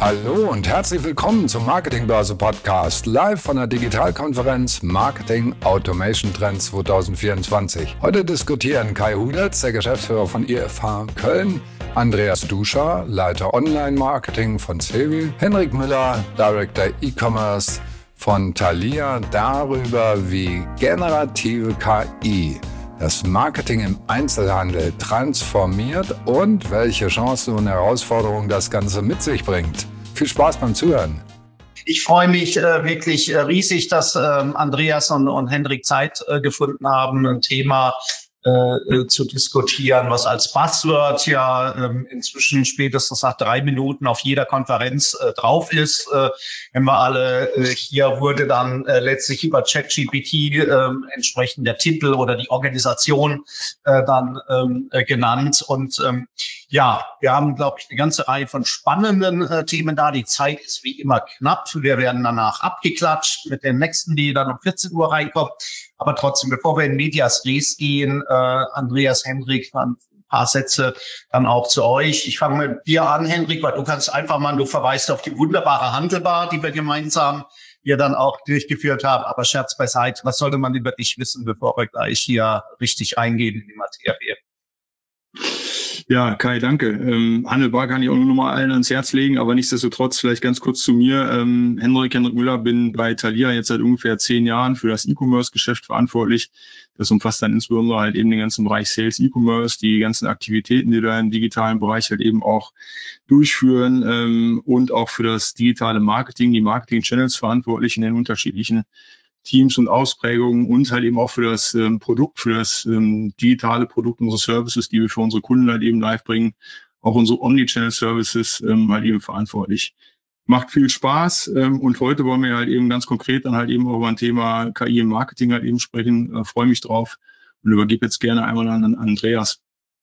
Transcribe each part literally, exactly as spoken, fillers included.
Hallo und herzlich willkommen zum Marketingbörse Podcast, live von der Digitalkonferenz Marketing Automation Trends zwanzig vierundzwanzig. Heute diskutieren Kai Hudetz, der Geschäftsführer von I F H Köln, Andreas Duscher, Leiter Online-Marketing von Cevi, Henrik Müller, Director E-Commerce von Thalia, darüber, wie generative K I das Marketing im Einzelhandel transformiert und welche Chancen und Herausforderungen das Ganze mit sich bringt. Viel Spaß beim Zuhören. Ich freue mich äh, wirklich äh, riesig, dass äh, Andreas und, und Henrik Zeit äh, gefunden haben, ein Thema äh, zu diskutieren, was als Buzzword ja äh, inzwischen spätestens nach drei Minuten auf jeder Konferenz äh, drauf ist. Äh, wenn wir alle äh, hier wurde dann äh, letztlich über ChatGPT äh, entsprechend der Titel oder die Organisation äh, dann äh, genannt. Und ähm, ja, wir haben, glaube ich, eine ganze Reihe von spannenden äh, Themen da. Die Zeit ist wie immer knapp. Wir werden danach abgeklatscht mit den nächsten, die dann um vierzehn Uhr reinkommen. Aber trotzdem, bevor wir in Medias Res gehen, äh, Andreas, Henrik, ein paar Sätze dann auch zu euch. Ich fange mit dir an, Henrik, weil du kannst einfach mal, du verweist auf die wunderbare Handelbar, die wir gemeinsam hier dann auch durchgeführt haben. Aber Scherz beiseite, was sollte man über dich wissen, bevor wir gleich hier richtig eingehen in die Materie? Ja, Kai, danke. Ähm, Handelbar kann ich auch nur noch mal allen ans Herz legen, aber nichtsdestotrotz vielleicht ganz kurz zu mir. Ähm, Henrik, Henrik Müller, bin bei Thalia jetzt seit ungefähr zehn Jahren für das E-Commerce-Geschäft verantwortlich. Das umfasst dann insbesondere halt eben den ganzen Bereich Sales, E-Commerce, die ganzen Aktivitäten, die wir im digitalen Bereich halt eben auch durchführen ähm, und auch für das digitale Marketing, die Marketing-Channels verantwortlich in den unterschiedlichen Teams und Ausprägungen und halt eben auch für das ähm, Produkt, für das ähm, digitale Produkt, unsere Services, die wir für unsere Kunden halt eben live bringen, auch unsere Omnichannel-Services ähm, halt eben verantwortlich. Macht viel Spaß ähm, und heute wollen wir halt eben ganz konkret dann halt eben auch über ein Thema K I im Marketing halt eben sprechen. Äh, freue mich drauf und übergebe jetzt gerne einmal an Andreas.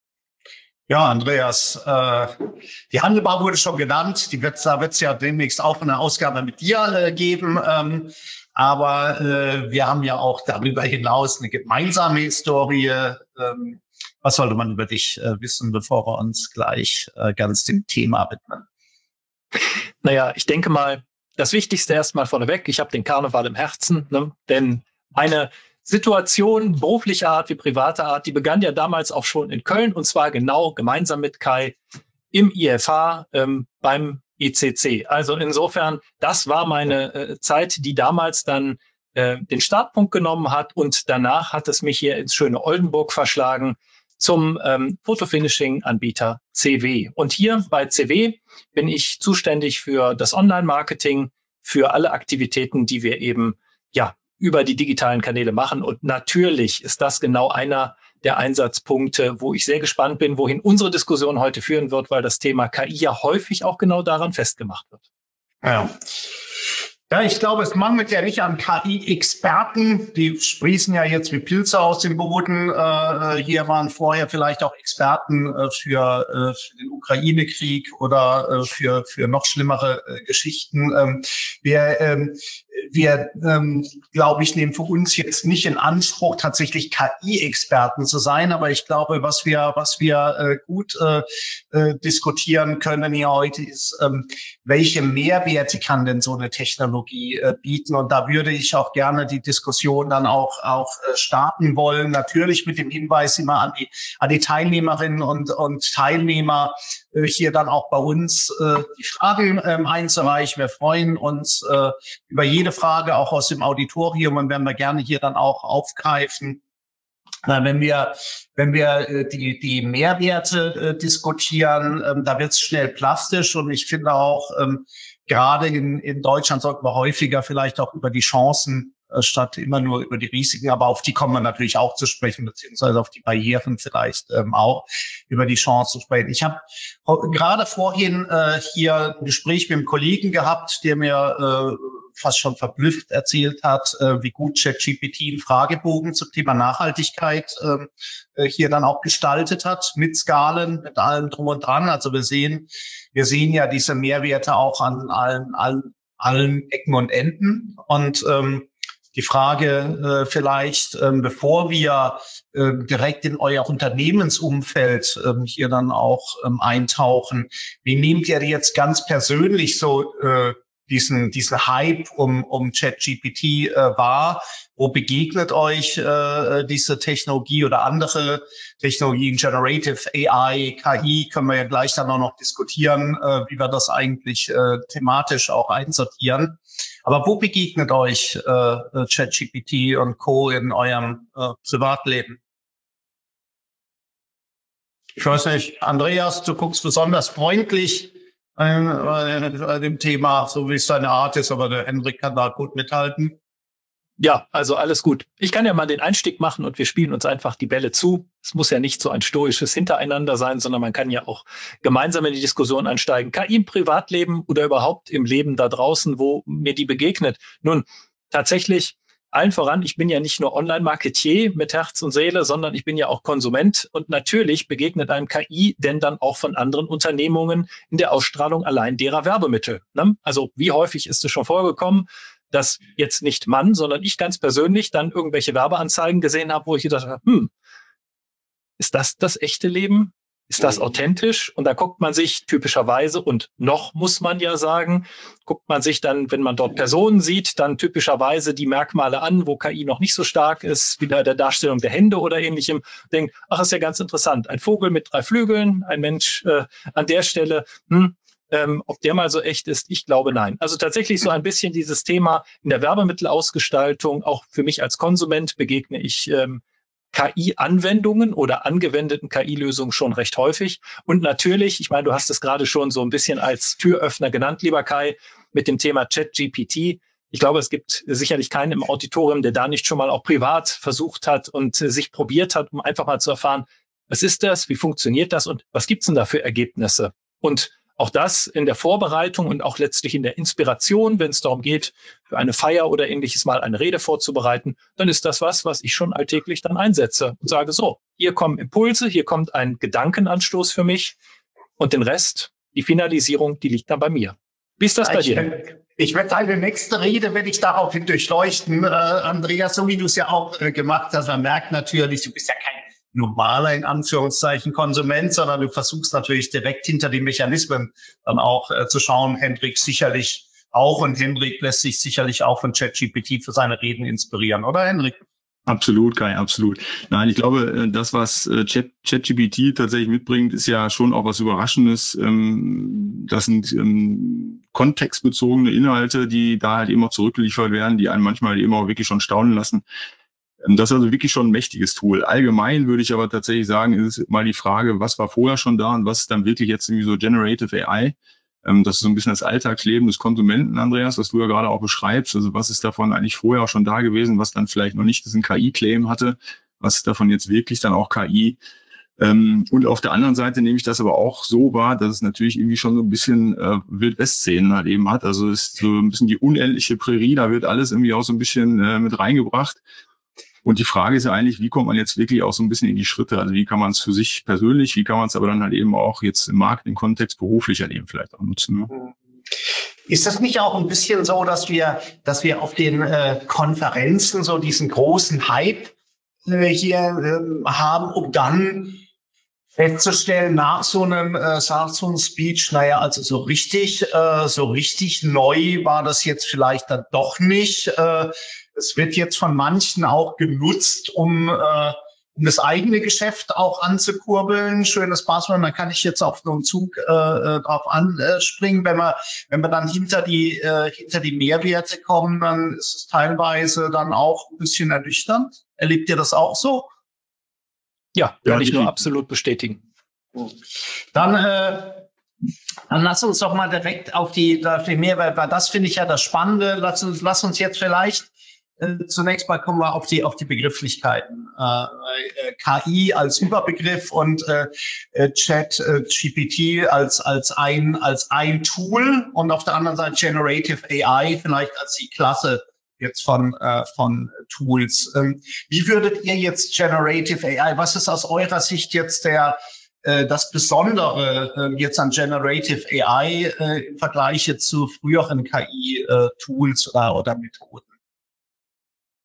Ja, Andreas, äh, die Handelbar wurde schon genannt. Die wird, da wird es ja demnächst auch eine Ausgabe mit dir äh, geben. Ähm, aber äh, wir haben ja auch darüber hinaus eine gemeinsame Historie. Ähm, was sollte man über dich äh, wissen, bevor wir uns gleich äh, ganz dem Thema widmen? Naja, ich denke mal, das Wichtigste erstmal vorneweg. Ich habe den Karneval im Herzen, ne? Denn meine Situation, beruflicher Art wie privater Art, die begann ja damals auch schon in Köln und zwar genau gemeinsam mit Kai im I F H ähm, beim I C C. Also insofern, das war meine äh, Zeit, die damals dann äh, den Startpunkt genommen hat und danach hat es mich hier ins schöne Oldenburg verschlagen zum ähm, Fotofinishing-Anbieter C W. Und hier bei C W bin ich zuständig für das Online-Marketing, für alle Aktivitäten, die wir eben ja über die digitalen Kanäle machen. Und natürlich ist das genau einer der Einsatzpunkte, wo ich sehr gespannt bin, wohin unsere Diskussion heute führen wird, weil das Thema K I ja häufig auch genau daran festgemacht wird. Ja. Ja, ich glaube, es mangelt ja nicht an K I-Experten. Die sprießen ja jetzt wie Pilze aus dem Boden. Äh, hier waren vorher vielleicht auch Experten äh, für, äh, für den Ukraine-Krieg oder äh, für, für noch schlimmere äh, Geschichten. Ähm, wir, ähm, wir ähm, glaube ich, nehmen für uns jetzt nicht in Anspruch, tatsächlich K I-Experten zu sein. Aber ich glaube, was wir, was wir äh, gut äh, äh, diskutieren können hier heute ist, ähm, welche Mehrwerte kann denn so eine Technologie äh, bieten? Und da würde ich auch gerne die Diskussion dann auch auch äh, starten wollen. Natürlich mit dem Hinweis immer an die an die Teilnehmerinnen und und Teilnehmer äh, hier dann auch bei uns äh, die Fragen ähm, einzureichen. Wir freuen uns äh, über jede Frage auch aus dem Auditorium und werden wir gerne hier dann auch aufgreifen. Na, wenn wir wenn wir äh, die die Mehrwerte äh, diskutieren, ähm, da wird es schnell plastisch und ich finde auch ähm, gerade in in Deutschland sollten wir häufiger vielleicht auch über die Chancen äh, statt immer nur über die Risiken, aber auf die kommen wir natürlich auch zu sprechen, beziehungsweise auf die Barrieren vielleicht ähm, auch über die Chancen zu sprechen. Ich habe gerade vorhin äh, hier ein Gespräch mit einem Kollegen gehabt, der mir äh, fast schon verblüfft erzählt hat, äh, wie gut ChatGPT einen Fragebogen zum Thema Nachhaltigkeit äh, hier dann auch gestaltet hat, mit Skalen, mit allem drum und dran. Also wir sehen, wir sehen ja diese Mehrwerte auch an allen, allen, allen Ecken und Enden. Und ähm, Die Frage äh, vielleicht, ähm, bevor wir äh, direkt in euer Unternehmensumfeld ähm, hier dann auch ähm, eintauchen, wie nehmt ihr jetzt ganz persönlich so äh, diesen diesen Hype um um ChatGPT äh, wahr? Wo begegnet euch äh, diese Technologie oder andere Technologien, Generative A I, K I, können wir ja gleich dann auch noch diskutieren, äh, wie wir das eigentlich äh, thematisch auch einsortieren. Aber wo begegnet euch äh, ChatGPT und Co. in eurem äh, Privatleben? Ich weiß nicht, Andreas, du guckst besonders freundlich äh, bei dem Thema, so wie es deine Art ist, aber der Hendrik kann da gut mithalten. Ja, also alles gut. Ich kann ja mal den Einstieg machen und wir spielen uns einfach die Bälle zu. Es muss ja nicht so ein stoisches Hintereinander sein, sondern man kann ja auch gemeinsam in die Diskussion einsteigen. K I im Privatleben oder überhaupt im Leben da draußen, wo mir die begegnet. Nun, tatsächlich allen voran, ich bin ja nicht nur Online-Marketier mit Herz und Seele, sondern ich bin ja auch Konsument. Und natürlich begegnet einem K I denn dann auch von anderen Unternehmungen in der Ausstrahlung allein derer Werbemittel. Ne? Also wie häufig ist es schon vorgekommen, dass jetzt nicht Mann, sondern ich ganz persönlich dann irgendwelche Werbeanzeigen gesehen habe, wo ich gedacht habe, hm, ist das das echte Leben? Ist das authentisch? Und da guckt man sich typischerweise, und noch muss man ja sagen, guckt man sich dann, wenn man dort Personen sieht, dann typischerweise die Merkmale an, wo K I noch nicht so stark ist, wie bei der Darstellung der Hände oder ähnlichem. Denkt, ach, ist ja ganz interessant. Ein Vogel mit drei Flügeln, ein Mensch äh, an der Stelle, hm, Ähm, ob der mal so echt ist, ich glaube nein. Also tatsächlich so ein bisschen dieses Thema in der Werbemittelausgestaltung, auch für mich als Konsument begegne ich ähm, K I-Anwendungen oder angewendeten K I-Lösungen schon recht häufig. Und natürlich, ich meine, du hast es gerade schon so ein bisschen als Türöffner genannt, lieber Kai, mit dem Thema ChatGPT. Ich glaube, es gibt sicherlich keinen im Auditorium, der da nicht schon mal auch privat versucht hat und äh, sich probiert hat, um einfach mal zu erfahren, was ist das, wie funktioniert das und was gibt's denn da für Ergebnisse? Und auch das in der Vorbereitung und auch letztlich in der Inspiration, wenn es darum geht, für eine Feier oder ähnliches mal eine Rede vorzubereiten, dann ist das was, was ich schon alltäglich dann einsetze und sage, so, hier kommen Impulse, hier kommt ein Gedankenanstoß für mich und den Rest, die Finalisierung, die liegt dann bei mir. Wie ist das bei dir? Ich werde deine nächste Rede, werde ich daraufhin durchleuchten, äh, Andreas, so wie du es ja auch äh, gemacht hast. Man merkt natürlich, du bist ja kein normaler, in Anführungszeichen, Konsument, sondern du versuchst natürlich direkt hinter die Mechanismen dann auch äh, zu schauen. Hendrik sicherlich auch und Hendrik lässt sich sicherlich auch von ChatGPT für seine Reden inspirieren, oder Hendrik? Absolut, Kai, absolut. Nein, ich glaube, das, was Chat, ChatGPT tatsächlich mitbringt, ist ja schon auch was Überraschendes. Das sind kontextbezogene Inhalte, die da halt immer zurückgeliefert werden, die einen manchmal eben auch wirklich schon staunen lassen. Das ist also wirklich schon ein mächtiges Tool. Allgemein würde ich aber tatsächlich sagen, ist mal die Frage, was war vorher schon da und was ist dann wirklich jetzt irgendwie so Generative A I? Das ist so ein bisschen das Alltagsleben des Konsumenten, Andreas, was du ja gerade auch beschreibst. Also was ist davon eigentlich vorher auch schon da gewesen, was dann vielleicht noch nicht diesen K I-Claim hatte? Was ist davon jetzt wirklich dann auch K I? Und auf der anderen Seite nehme ich das aber auch so wahr, dass es natürlich irgendwie schon so ein bisschen äh, Wild-West-Szenen halt eben hat. Also es ist so ein bisschen die unendliche Prärie, da wird alles irgendwie auch so ein bisschen äh, mit reingebracht. Und die Frage ist ja eigentlich, wie kommt man jetzt wirklich auch so ein bisschen in die Schritte? Also wie kann man es für sich persönlich, wie kann man es aber dann halt eben auch jetzt im Marketing-Kontext beruflich halt eben vielleicht auch nutzen? Ne? Ist das nicht auch ein bisschen so, dass wir, dass wir auf den äh, Konferenzen so diesen großen Hype äh, hier äh, haben, um dann festzustellen, nach so einem, äh, nach so einem Speech, naja, also so richtig, äh, so richtig neu war das jetzt vielleicht dann doch nicht. Äh, es wird jetzt von manchen auch genutzt, um, äh, um das eigene Geschäft auch anzukurbeln. Schönes Passwort, dann kann ich jetzt auf so einen Zug äh, drauf anspringen. Wenn wir, wenn wir dann hinter die, äh, hinter die Mehrwerte kommen, dann ist es teilweise dann auch ein bisschen ernüchternd. Erlebt ihr das auch so? Ja, kann ich nur absolut bestätigen. Dann, äh, dann lass uns doch mal direkt auf die, auf die Mehrwerte, weil das finde ich ja das Spannende. Lass uns, lass uns jetzt vielleicht äh, zunächst mal kommen wir auf die, auf die Begrifflichkeiten. Äh, äh, K I als Überbegriff und äh, Chat äh, G P T als, als ein, als ein Tool und auf der anderen Seite Generative A I vielleicht als die Klasse jetzt von, äh, von Tools. Ähm, wie würdet ihr jetzt Generative A I, was ist aus eurer Sicht jetzt der, äh, das Besondere äh, jetzt an Generative A I äh, im Vergleich zu früheren K I-Tools äh, oder, oder Methoden?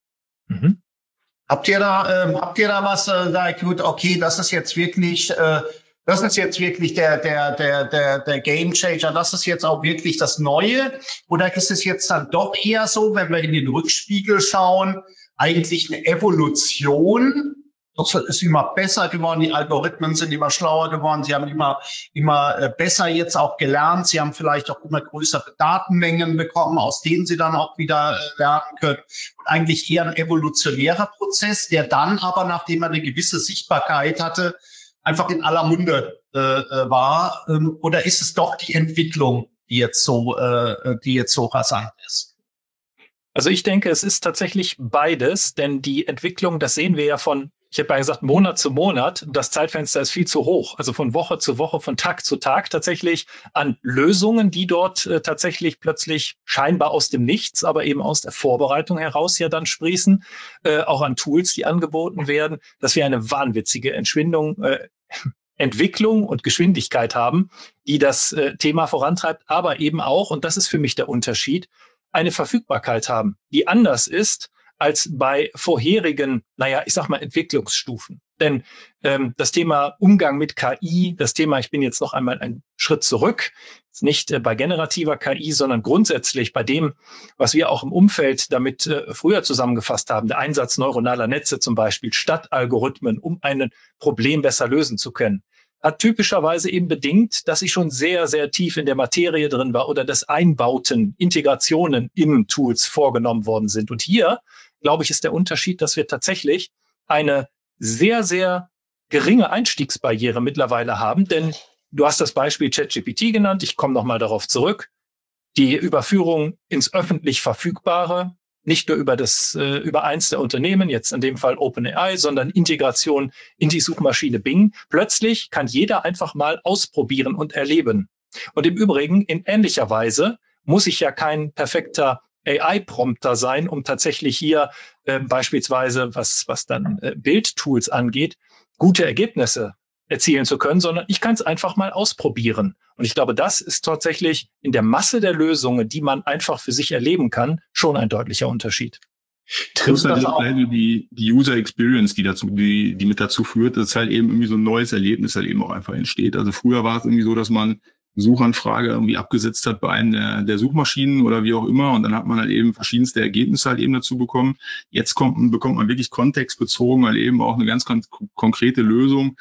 Mhm. Habt ihr da, ähm, habt ihr da was, äh, da gut, okay, das ist jetzt wirklich, äh, das ist jetzt wirklich der, der, der, der, der Game Changer. Das ist jetzt auch wirklich das Neue. Oder ist es jetzt dann doch eher so, wenn wir in den Rückspiegel schauen, eigentlich eine Evolution? Das ist immer besser geworden. Die Algorithmen sind immer schlauer geworden. Sie haben immer, immer äh, besser jetzt auch gelernt. Sie haben vielleicht auch immer größere Datenmengen bekommen, aus denen sie dann auch wieder äh, lernen können. Und eigentlich eher ein evolutionärer Prozess, der dann aber, nachdem er eine gewisse Sichtbarkeit hatte, einfach in aller Munde äh, war. Ähm, oder ist es doch die Entwicklung, die jetzt so, äh, die jetzt so rasant ist? Also ich denke, es ist tatsächlich beides, denn die Entwicklung, das sehen wir ja von, ich habe ja gesagt, Monat zu Monat, das Zeitfenster ist viel zu hoch. Also von Woche zu Woche, von Tag zu Tag tatsächlich an Lösungen, die dort äh, tatsächlich plötzlich scheinbar aus dem Nichts, aber eben aus der Vorbereitung heraus ja dann sprießen, äh, auch an Tools, die angeboten werden, dass wir eine wahnwitzige Entschwindung, äh, Entwicklung und Geschwindigkeit haben, die das äh, Thema vorantreibt, aber eben auch, und das ist für mich der Unterschied, eine Verfügbarkeit haben, die anders ist als bei vorherigen, naja, ich sag mal, Entwicklungsstufen. Denn ähm, das Thema Umgang mit K I, das Thema, ich bin jetzt noch einmal einen Schritt zurück, ist nicht äh, bei generativer K I, sondern grundsätzlich bei dem, was wir auch im Umfeld damit äh, früher zusammengefasst haben, der Einsatz neuronaler Netze zum Beispiel, statt Algorithmen, um ein Problem besser lösen zu können, hat typischerweise eben bedingt, dass ich schon sehr, sehr tief in der Materie drin war oder dass Einbauten, Integrationen in Tools vorgenommen worden sind. Und hier, glaube ich, ist der Unterschied, dass wir tatsächlich eine sehr, sehr geringe Einstiegsbarriere mittlerweile haben. Denn du hast das Beispiel ChatGPT genannt. Ich komme nochmal darauf zurück. Die Überführung ins öffentlich Verfügbare, nicht nur über das, äh, über eins der Unternehmen, jetzt in dem Fall OpenAI, sondern Integration in die Suchmaschine Bing. Plötzlich kann jeder einfach mal ausprobieren und erleben. Und im Übrigen, in ähnlicher Weise muss ich ja kein perfekter A I-Prompter sein, um tatsächlich hier äh, beispielsweise, was, was dann äh, Bildtools angeht, gute Ergebnisse erzielen zu können, sondern ich kann es einfach mal ausprobieren. Und ich glaube, das ist tatsächlich in der Masse der Lösungen, die man einfach für sich erleben kann, schon ein deutlicher Unterschied. Trifft das auch die, die User Experience, die dazu, die, die mit dazu führt, dass halt eben irgendwie so ein neues Erlebnis halt eben auch einfach entsteht. Also früher war es irgendwie so, dass man Suchanfrage irgendwie abgesetzt hat bei einem der, der Suchmaschinen oder wie auch immer, und dann hat man halt eben verschiedenste Ergebnisse halt eben dazu bekommen. Jetzt kommt, bekommt man wirklich kontextbezogen halt eben auch eine ganz kon- konkrete Lösung.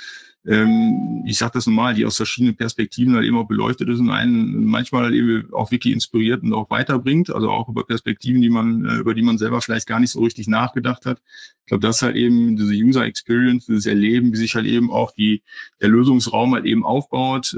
Ähm, ich sage das normal, die aus verschiedenen Perspektiven halt eben auch beleuchtet ist und einen manchmal halt eben auch wirklich inspiriert und auch weiterbringt, also auch über Perspektiven, die man, über die man selber vielleicht gar nicht so richtig nachgedacht hat. Ich glaube, das ist halt eben diese User Experience, dieses Erleben, wie sich halt eben auch die, der Lösungsraum halt eben aufbaut,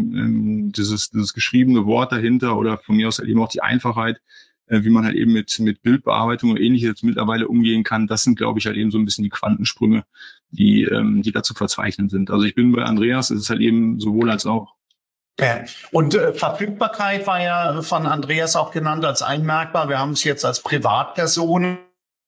ähm, dieses, dieses geschriebene Wort dahinter oder von mir aus halt eben auch die Einfachheit, wie man halt eben mit mit Bildbearbeitung und Ähnliches mittlerweile umgehen kann. Das sind, glaube ich, halt eben so ein bisschen die Quantensprünge, die ähm, die da zu verzeichnen sind. Also ich bin bei Andreas, es ist halt eben sowohl als auch. Ja. Und äh, Verfügbarkeit war ja von Andreas auch genannt als ein Merkmal. Wir haben es jetzt als Privatperson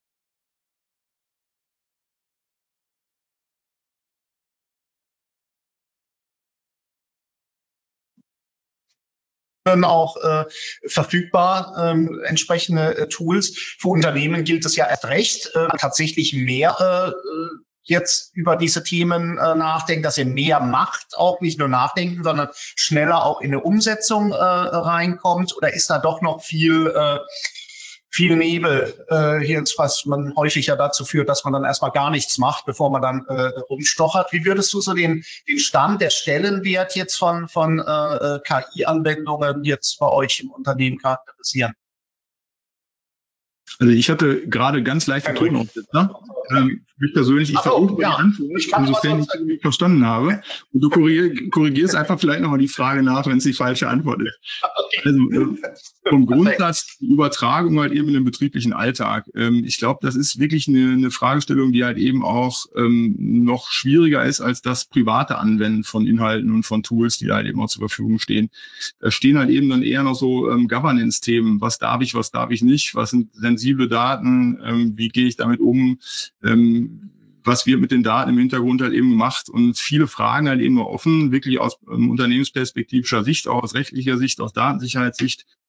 auch äh, verfügbar, ähm, entsprechende äh, Tools. Für Unternehmen gilt es ja erst recht, äh, tatsächlich mehr äh, jetzt über diese Themen äh, nachdenken, dass ihr mehr macht, auch nicht nur nachdenken, sondern schneller auch in eine Umsetzung äh, reinkommt. Oder ist da doch noch viel äh, viel Nebel äh, hier, was man häufig ja dazu führt, dass man dann erstmal gar nichts macht, bevor man dann äh, rumstochert. Wie würdest du so den den Stand, der Stellenwert jetzt von von äh, K I-Anwendungen jetzt bei euch im Unternehmen charakterisieren? Also ich hatte gerade ganz leichte Tonaufsetzer. Ähm, mich persönlich, ich so, versuche ja. die Antwort, insofern ich die verstanden habe. Und du korrigierst einfach vielleicht nochmal die Frage nach, wenn es die falsche Antwort ist. Okay. Also äh, vom Grundsatz die Übertragung halt eben in den betrieblichen Alltag. Ähm, ich glaube, das ist wirklich eine, eine Fragestellung, die halt eben auch ähm, noch schwieriger ist als das private Anwenden von Inhalten und von Tools, die halt eben auch zur Verfügung stehen. Da stehen halt eben dann eher noch so ähm, Governance-Themen. Was darf ich, was darf ich nicht? Was sind sensible Daten? Ähm, wie gehe ich damit um? Ähm, was wird mit den Daten im Hintergrund halt eben gemacht? Und viele Fragen halt eben noch offen, wirklich aus ähm, unternehmensperspektivischer Sicht, auch aus rechtlicher Sicht, aus Datensicherheitssicht.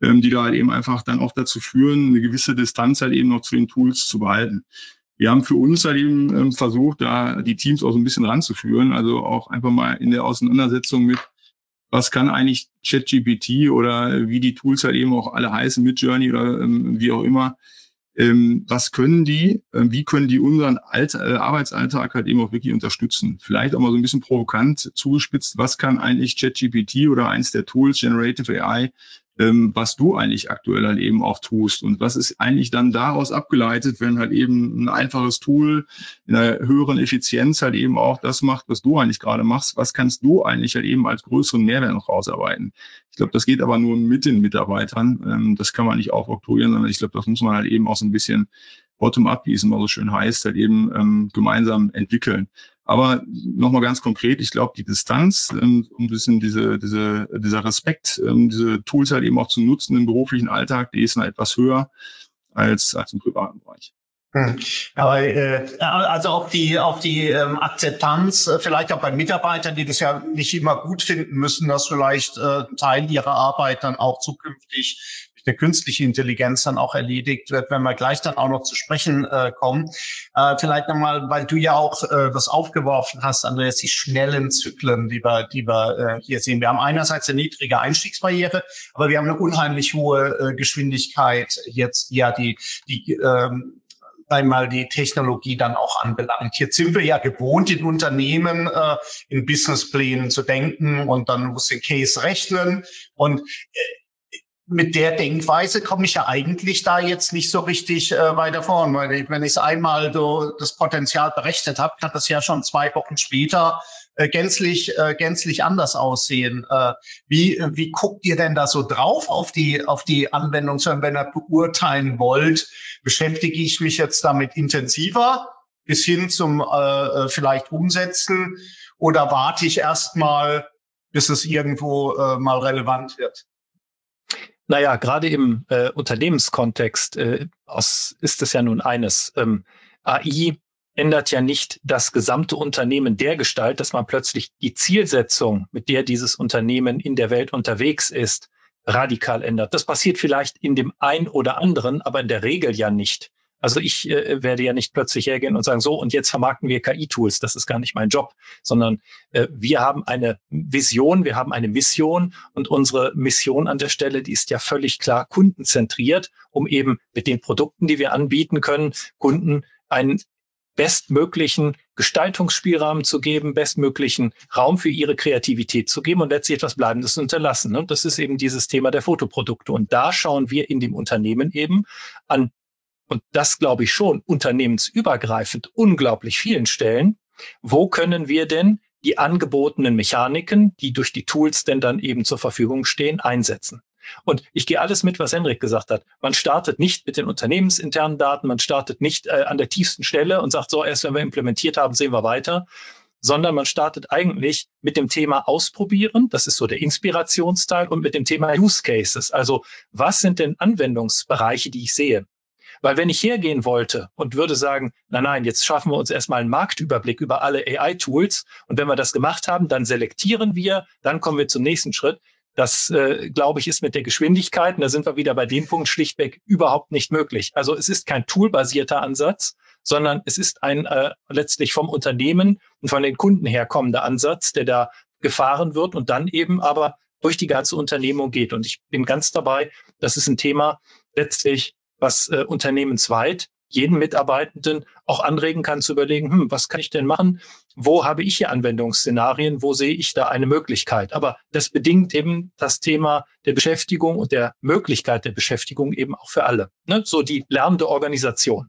ähm, die da halt eben einfach dann auch dazu führen, eine gewisse Distanz halt eben noch zu den Tools zu behalten. Wir haben für uns halt eben ähm, versucht, da die Teams auch so ein bisschen ranzuführen, also auch einfach mal in der Auseinandersetzung mit, was kann eigentlich ChatGPT oder wie die Tools halt eben auch alle heißen, Midjourney oder ähm, wie auch immer, ähm, was können die, äh, wie können die unseren Alt- äh, Arbeitsalltag halt eben auch wirklich unterstützen? Vielleicht auch mal so ein bisschen provokant zugespitzt, was kann eigentlich ChatGPT oder eins der Tools, Generative A I, ähm, was du eigentlich aktuell halt eben auch tust und was ist eigentlich dann daraus abgeleitet, wenn halt eben ein einfaches Tool in einer höheren Effizienz halt eben auch das macht, was du eigentlich gerade machst, was kannst du eigentlich halt eben als größeren Mehrwert noch rausarbeiten? Ich glaube, das geht aber nur mit den Mitarbeitern, ähm, das kann man nicht aufoktroyieren, sondern ich glaube, das muss man halt eben auch so ein bisschen bottom-up, wie es immer so schön heißt, halt eben ähm, gemeinsam entwickeln. Aber nochmal ganz konkret, ich glaube, die Distanz, ähm, um ein bisschen diese, diese, dieser Respekt, ähm, diese Tools halt eben auch zu nutzen im beruflichen Alltag, die ist noch etwas höher als, als im privaten Bereich. Hm. Aber äh, also auf die auf die ähm, Akzeptanz, äh, vielleicht auch bei Mitarbeitern, die das ja nicht immer gut finden müssen, dass vielleicht äh, ein Teil ihrer Arbeit dann auch zukünftig durch eine künstliche Intelligenz dann auch erledigt wird, wenn wir gleich dann auch noch zu sprechen äh, kommen. Äh, vielleicht nochmal, weil du ja auch äh, das aufgeworfen hast, Andreas, die schnellen Zyklen, die wir die wir äh, hier sehen. Wir haben einerseits eine niedrige Einstiegsbarriere, aber wir haben eine unheimlich hohe äh, Geschwindigkeit jetzt, ja die die ähm, einmal die Technologie dann auch anbelangt. Jetzt sind wir ja gewohnt, in Unternehmen äh, in Businessplänen zu denken und dann muss den Case rechnen. Und äh, mit der Denkweise komme ich ja eigentlich da jetzt nicht so richtig äh, weiter vorn, weil ich, wenn ich es einmal so das Potenzial berechnet habe, kann das ja schon zwei Wochen später äh, gänzlich äh, gänzlich anders aussehen. Äh, wie wie guckt ihr denn da so drauf auf die auf die Anwendung, wenn ihr beurteilen wollt? Beschäftige ich mich jetzt damit intensiver bis hin zum äh, vielleicht Umsetzen oder warte ich erst mal, bis es irgendwo äh, mal relevant wird? Naja, gerade im äh, Unternehmenskontext äh, aus, ist es ja nun eines. Ähm, A I ändert ja nicht das gesamte Unternehmen dergestalt, dass man plötzlich die Zielsetzung, mit der dieses Unternehmen in der Welt unterwegs ist, radikal ändert. Das passiert vielleicht in dem ein oder anderen, aber in der Regel ja nicht. Also ich äh, werde ja nicht plötzlich hergehen und sagen, so, und jetzt vermarkten wir K I-Tools. Das ist gar nicht mein Job, sondern äh, wir haben eine Vision, wir haben eine Mission und unsere Mission an der Stelle, die ist ja völlig klar kundenzentriert, um eben mit den Produkten, die wir anbieten können, Kunden einen bestmöglichen Gestaltungsspielraum zu geben, bestmöglichen Raum für ihre Kreativität zu geben und letztlich etwas Bleibendes zu hinterlassen. Und das ist eben dieses Thema der Fotoprodukte. Und da schauen wir in dem Unternehmen eben an, und das glaube ich schon, unternehmensübergreifend unglaublich vielen Stellen, wo können wir denn die angebotenen Mechaniken, die durch die Tools denn dann eben zur Verfügung stehen, einsetzen. Und ich gehe alles mit, was Henrik gesagt hat. Man startet nicht mit den unternehmensinternen Daten, man startet nicht äh, an der tiefsten Stelle und sagt, so, erst wenn wir implementiert haben, sehen wir weiter, sondern man startet eigentlich mit dem Thema Ausprobieren, das ist so der Inspirationsteil, und mit dem Thema Use Cases. Also was sind denn Anwendungsbereiche, die ich sehe? Weil wenn ich hergehen wollte und würde sagen, nein, nein, jetzt schaffen wir uns erstmal einen Marktüberblick über alle A I-Tools und wenn wir das gemacht haben, dann selektieren wir, dann kommen wir zum nächsten Schritt. Das, äh, glaube ich, ist mit der Geschwindigkeit, und da sind wir wieder bei dem Punkt, schlichtweg überhaupt nicht möglich. Also es ist kein toolbasierter Ansatz, sondern es ist ein äh, letztlich vom Unternehmen und von den Kunden herkommender Ansatz, der da gefahren wird und dann eben aber durch die ganze Unternehmung geht. Und ich bin ganz dabei, das ist ein Thema letztlich, was äh, unternehmensweit jeden Mitarbeitenden auch anregen kann zu überlegen, hm, was kann ich denn machen? Wo habe ich hier Anwendungsszenarien? Wo sehe ich da eine Möglichkeit? Aber das bedingt eben das Thema der Beschäftigung und der Möglichkeit der Beschäftigung eben auch für alle. Ne? So die lernende Organisation.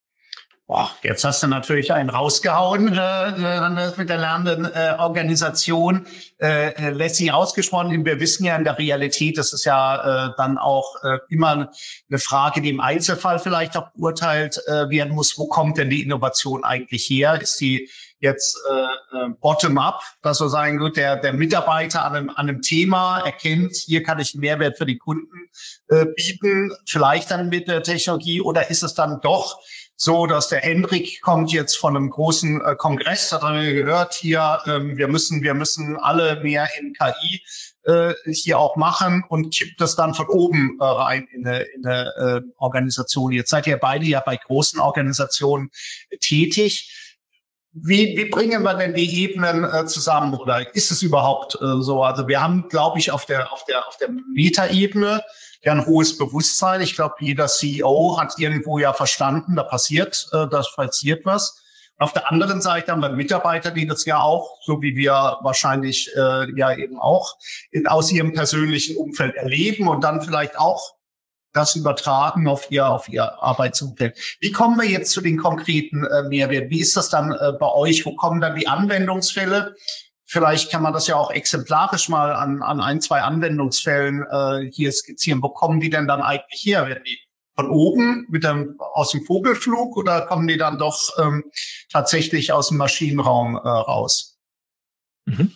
Boah, jetzt hast du natürlich einen rausgehauen äh, mit der lernenden äh, Organisation. Äh, lässig ausgesprochen. Wir wissen ja in der Realität, das ist ja äh, dann auch äh, immer eine Frage, die im Einzelfall vielleicht auch beurteilt äh, werden muss. Wo kommt denn die Innovation eigentlich her? Ist die jetzt äh, bottom-up, dass wir sagen, gut, der, der Mitarbeiter an einem, an einem Thema erkennt, hier kann ich einen Mehrwert für die Kunden äh, bieten, vielleicht dann mit der Technologie, oder ist es dann doch so, dass der Hendrik kommt jetzt von einem großen äh, Kongress, hat er gehört, hier, ähm, wir müssen, wir müssen alle mehr in K I äh, hier auch machen und kippt das dann von oben äh, rein in eine, in eine äh, Organisation. Jetzt seid ihr beide ja bei großen Organisationen äh, tätig. Wie, wie bringen wir denn die Ebenen äh, zusammen oder ist es überhaupt äh, so? Also wir haben, glaube ich, auf der auf der auf der Meta-Ebene ja ein hohes Bewusstsein. Ich glaube, jeder C E O hat irgendwo ja verstanden, da passiert, äh, da passiert was. Und auf der anderen Seite haben wir Mitarbeiter, die das ja auch, so wie wir wahrscheinlich äh, ja eben auch in, aus ihrem persönlichen Umfeld erleben und dann vielleicht auch das übertragen auf ihr, auf ihr Arbeitsumfeld. Wie kommen wir jetzt zu den konkreten äh, Mehrwerten? Wie ist das dann äh, bei euch? Wo kommen dann die Anwendungsfälle? Vielleicht kann man das ja auch exemplarisch mal an, an ein, zwei Anwendungsfällen äh, hier skizzieren. Wo kommen die denn dann eigentlich her? Werden die von oben mit dem, aus dem Vogelflug oder kommen die dann doch ähm, tatsächlich aus dem Maschinenraum äh, raus? Mhm.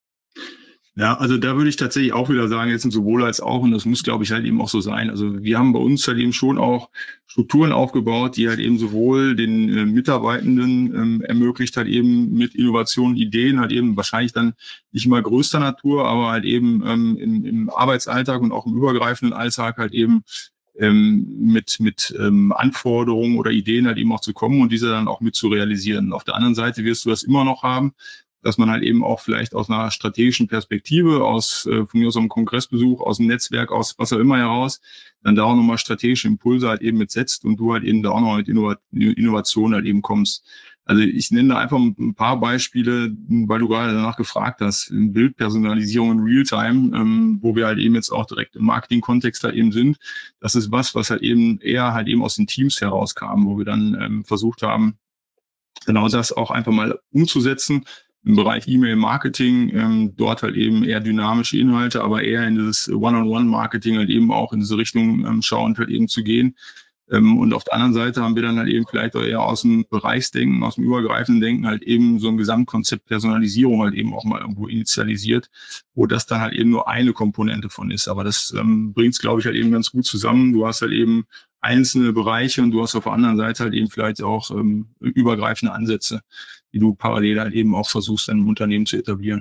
Ja, also da würde ich tatsächlich auch wieder sagen, jetzt sind sowohl als auch, und das muss, glaube ich, halt eben auch so sein. Also wir haben bei uns halt eben schon auch Strukturen aufgebaut, die halt eben sowohl den äh, Mitarbeitenden ähm, ermöglicht, halt eben mit Innovationen, Ideen, halt eben wahrscheinlich dann nicht immer größter Natur, aber halt eben ähm, im, im Arbeitsalltag und auch im übergreifenden Alltag halt eben ähm, mit mit ähm, Anforderungen oder Ideen halt eben auch zu kommen und diese dann auch mit zu realisieren. Auf der anderen Seite wirst du das immer noch haben, dass man halt eben auch vielleicht aus einer strategischen Perspektive, aus äh, von mir aus einem Kongressbesuch, aus dem Netzwerk, aus was auch immer heraus, dann da auch nochmal strategische Impulse halt eben mitsetzt und du halt eben da auch noch mit Innovat- Innovation halt eben kommst. Also ich nenne da einfach ein paar Beispiele, weil du gerade danach gefragt hast. Bildpersonalisierung in Realtime, ähm, wo wir halt eben jetzt auch direkt im Marketing-Kontext halt eben sind. Das ist was, was halt eben eher halt eben aus den Teams herauskam, wo wir dann ähm, versucht haben, genau das auch einfach mal umzusetzen. Im Bereich E-Mail-Marketing, ähm, dort halt eben eher dynamische Inhalte, aber eher in dieses One-on-One-Marketing halt eben auch in diese Richtung ähm, schauend halt eben zu gehen. Ähm, und auf der anderen Seite haben wir dann halt eben vielleicht auch eher aus dem Bereichsdenken, aus dem übergreifenden Denken halt eben so ein Gesamtkonzept Personalisierung halt eben auch mal irgendwo initialisiert, wo das dann halt eben nur eine Komponente von ist. Aber das ähm, bringt es, glaube ich, halt eben ganz gut zusammen. Du hast halt eben einzelne Bereiche und du hast auf der anderen Seite halt eben vielleicht auch ähm, übergreifende Ansätze, die du parallel halt eben auch versuchst, in einem Unternehmen zu etablieren.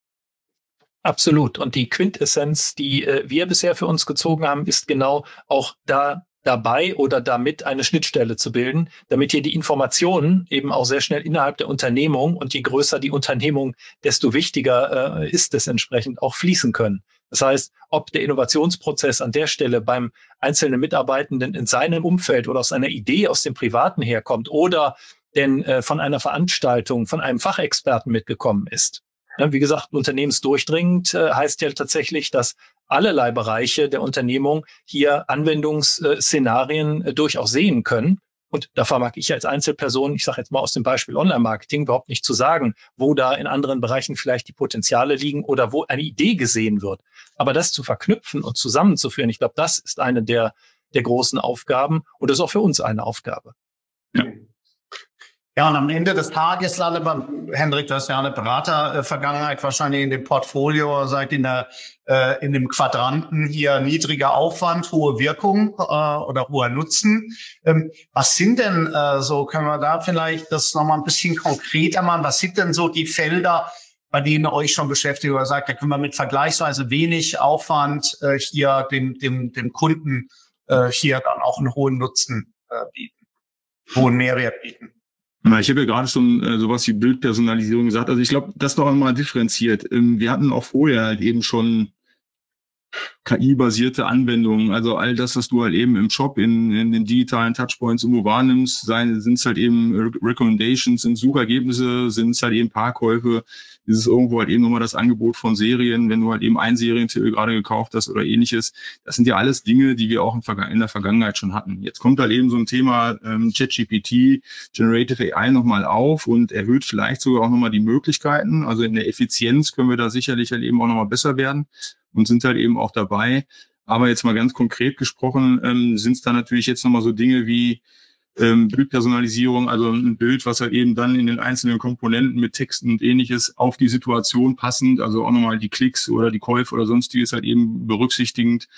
Absolut. Und die Quintessenz, die äh, wir bisher für uns gezogen haben, ist genau auch da dabei oder damit eine Schnittstelle zu bilden, damit hier die Informationen eben auch sehr schnell innerhalb der Unternehmung und je größer die Unternehmung, desto wichtiger äh, ist es entsprechend auch fließen können. Das heißt, ob der Innovationsprozess an der Stelle beim einzelnen Mitarbeitenden in seinem Umfeld oder aus einer Idee aus dem Privaten herkommt oder denn äh, von einer Veranstaltung, von einem Fachexperten mitgekommen ist. Ja, wie gesagt, unternehmensdurchdringend äh, heißt ja tatsächlich, dass allerlei Bereiche der Unternehmung hier Anwendungsszenarien äh, durchaus sehen können. Und da vermag ich als Einzelperson, ich sage jetzt mal aus dem Beispiel Online-Marketing, überhaupt nicht zu sagen, wo da in anderen Bereichen vielleicht die Potenziale liegen oder wo eine Idee gesehen wird. Aber das zu verknüpfen und zusammenzuführen, ich glaube, das ist eine der, der großen Aufgaben und das ist auch für uns eine Aufgabe. Ja. Ja, und am Ende des Tages, Hendrik, du hast ja eine Beratervergangenheit wahrscheinlich in dem Portfolio, seid in der äh, in dem Quadranten hier niedriger Aufwand, hohe Wirkung äh, oder hoher Nutzen. Ähm, was sind denn äh, so, können wir da vielleicht das nochmal ein bisschen konkreter machen, was sind denn so die Felder, bei denen ihr euch schon beschäftigt oder sagt, da können wir mit vergleichsweise wenig Aufwand äh, hier dem, dem, dem Kunden äh, hier dann auch einen hohen Nutzen äh, bieten, hohen Mehrwert bieten? Ich habe ja gerade schon äh, sowas wie Bildpersonalisierung gesagt. Also ich glaube, das noch einmal differenziert. Ähm, wir hatten auch vorher halt eben schon K I-basierte Anwendungen. Also all das, was du halt eben im Shop in, in den digitalen Touchpoints irgendwo wahrnimmst, sind es halt eben Recommendations, sind Suchergebnisse, sind es halt eben Parkkäufe. Ist es irgendwo halt eben nochmal das Angebot von Serien, wenn du halt eben einen Serientitel gerade gekauft hast oder ähnliches. Das sind ja alles Dinge, die wir auch in der Vergangenheit schon hatten. Jetzt kommt halt eben so ein Thema ähm, ChatGPT, Generative A I nochmal auf und erhöht vielleicht sogar auch nochmal die Möglichkeiten. Also in der Effizienz können wir da sicherlich halt eben auch nochmal besser werden und sind halt eben auch dabei. Aber jetzt mal ganz konkret gesprochen, ähm, sind es da natürlich jetzt nochmal so Dinge wie Ähm, Bildpersonalisierung, also ein Bild, was halt eben dann in den einzelnen Komponenten mit Texten und ähnliches auf die Situation passend, also auch nochmal die Klicks oder die Käufe oder sonstiges halt eben berücksichtigend,